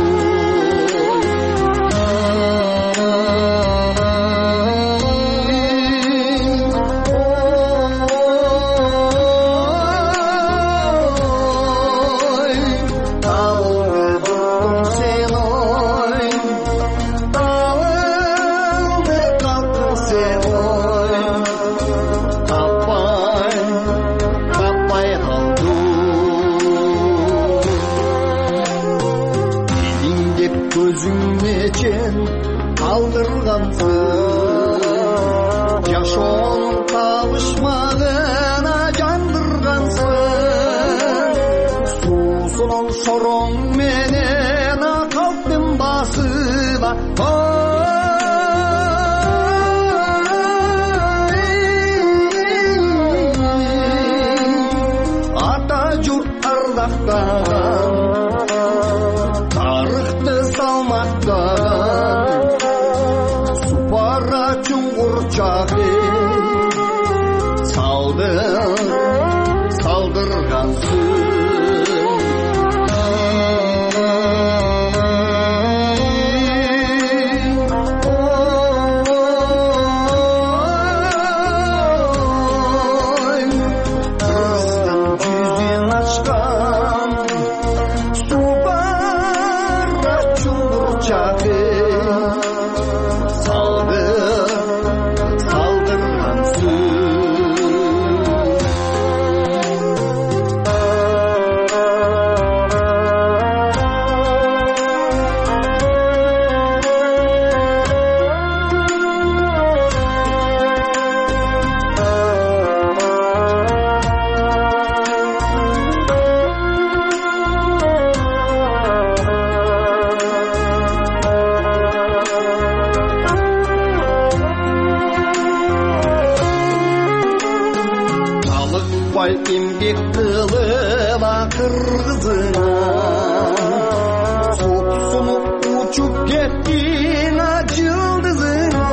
Kaldırgansın Yaşonun kavuşmağına candırgansın Susunun sorun menen kalktım basıba Ata jurt ardaktan Tarıhtı salmaktan Supara çungur çağı Saldır, saldırgansın Imgek kılıva kırgızına Sopsunup uçup kettin acıldızına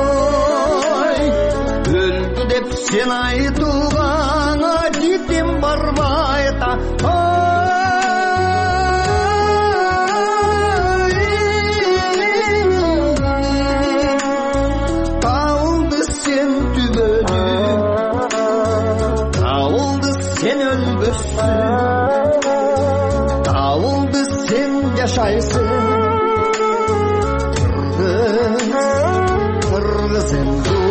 Öldü dep sen aytugana gittim barbayta Kaldı sen tübölü Sen ölmüşsün Davuldu sen yaşaysın Kırgız, kırgız endur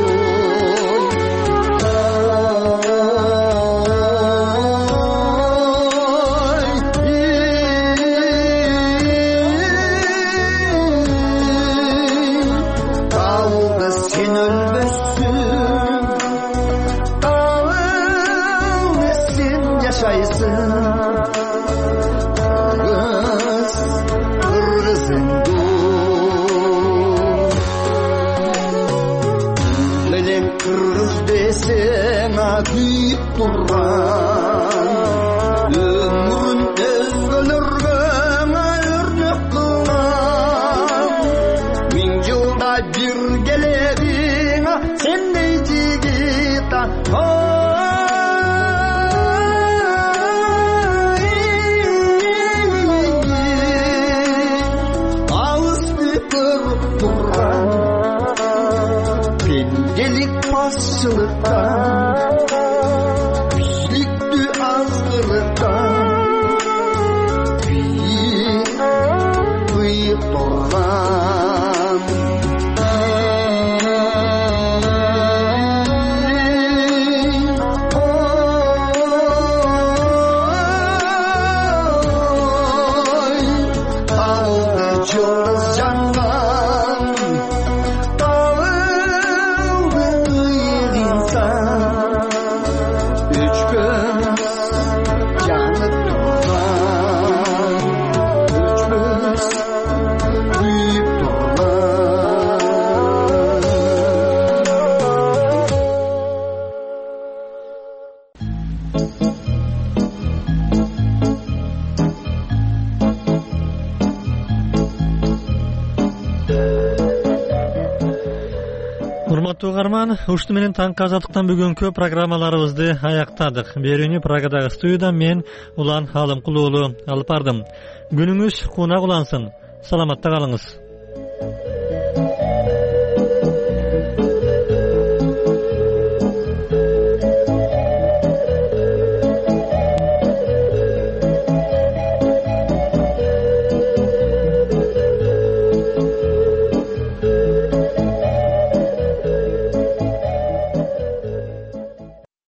Davuldu sen ölmüşsün yaşaysın Kırgız, kırgız endur Lelem kırgız desen akıyıp durran Ömrün özgölürgün örnek kılan Min yılda bir gelebin sen neyti gita Pendelik pasçılıkta урматтуу угарман, ушуну менен таңкы азаттыктан бүгүнкү программаларыбызды аяктадык. Берүүнү Прагадагы студиядан мен Улан Алымкул уулу алып бардым. Күнүңүз кунак улансын. Саламатта калыңыз.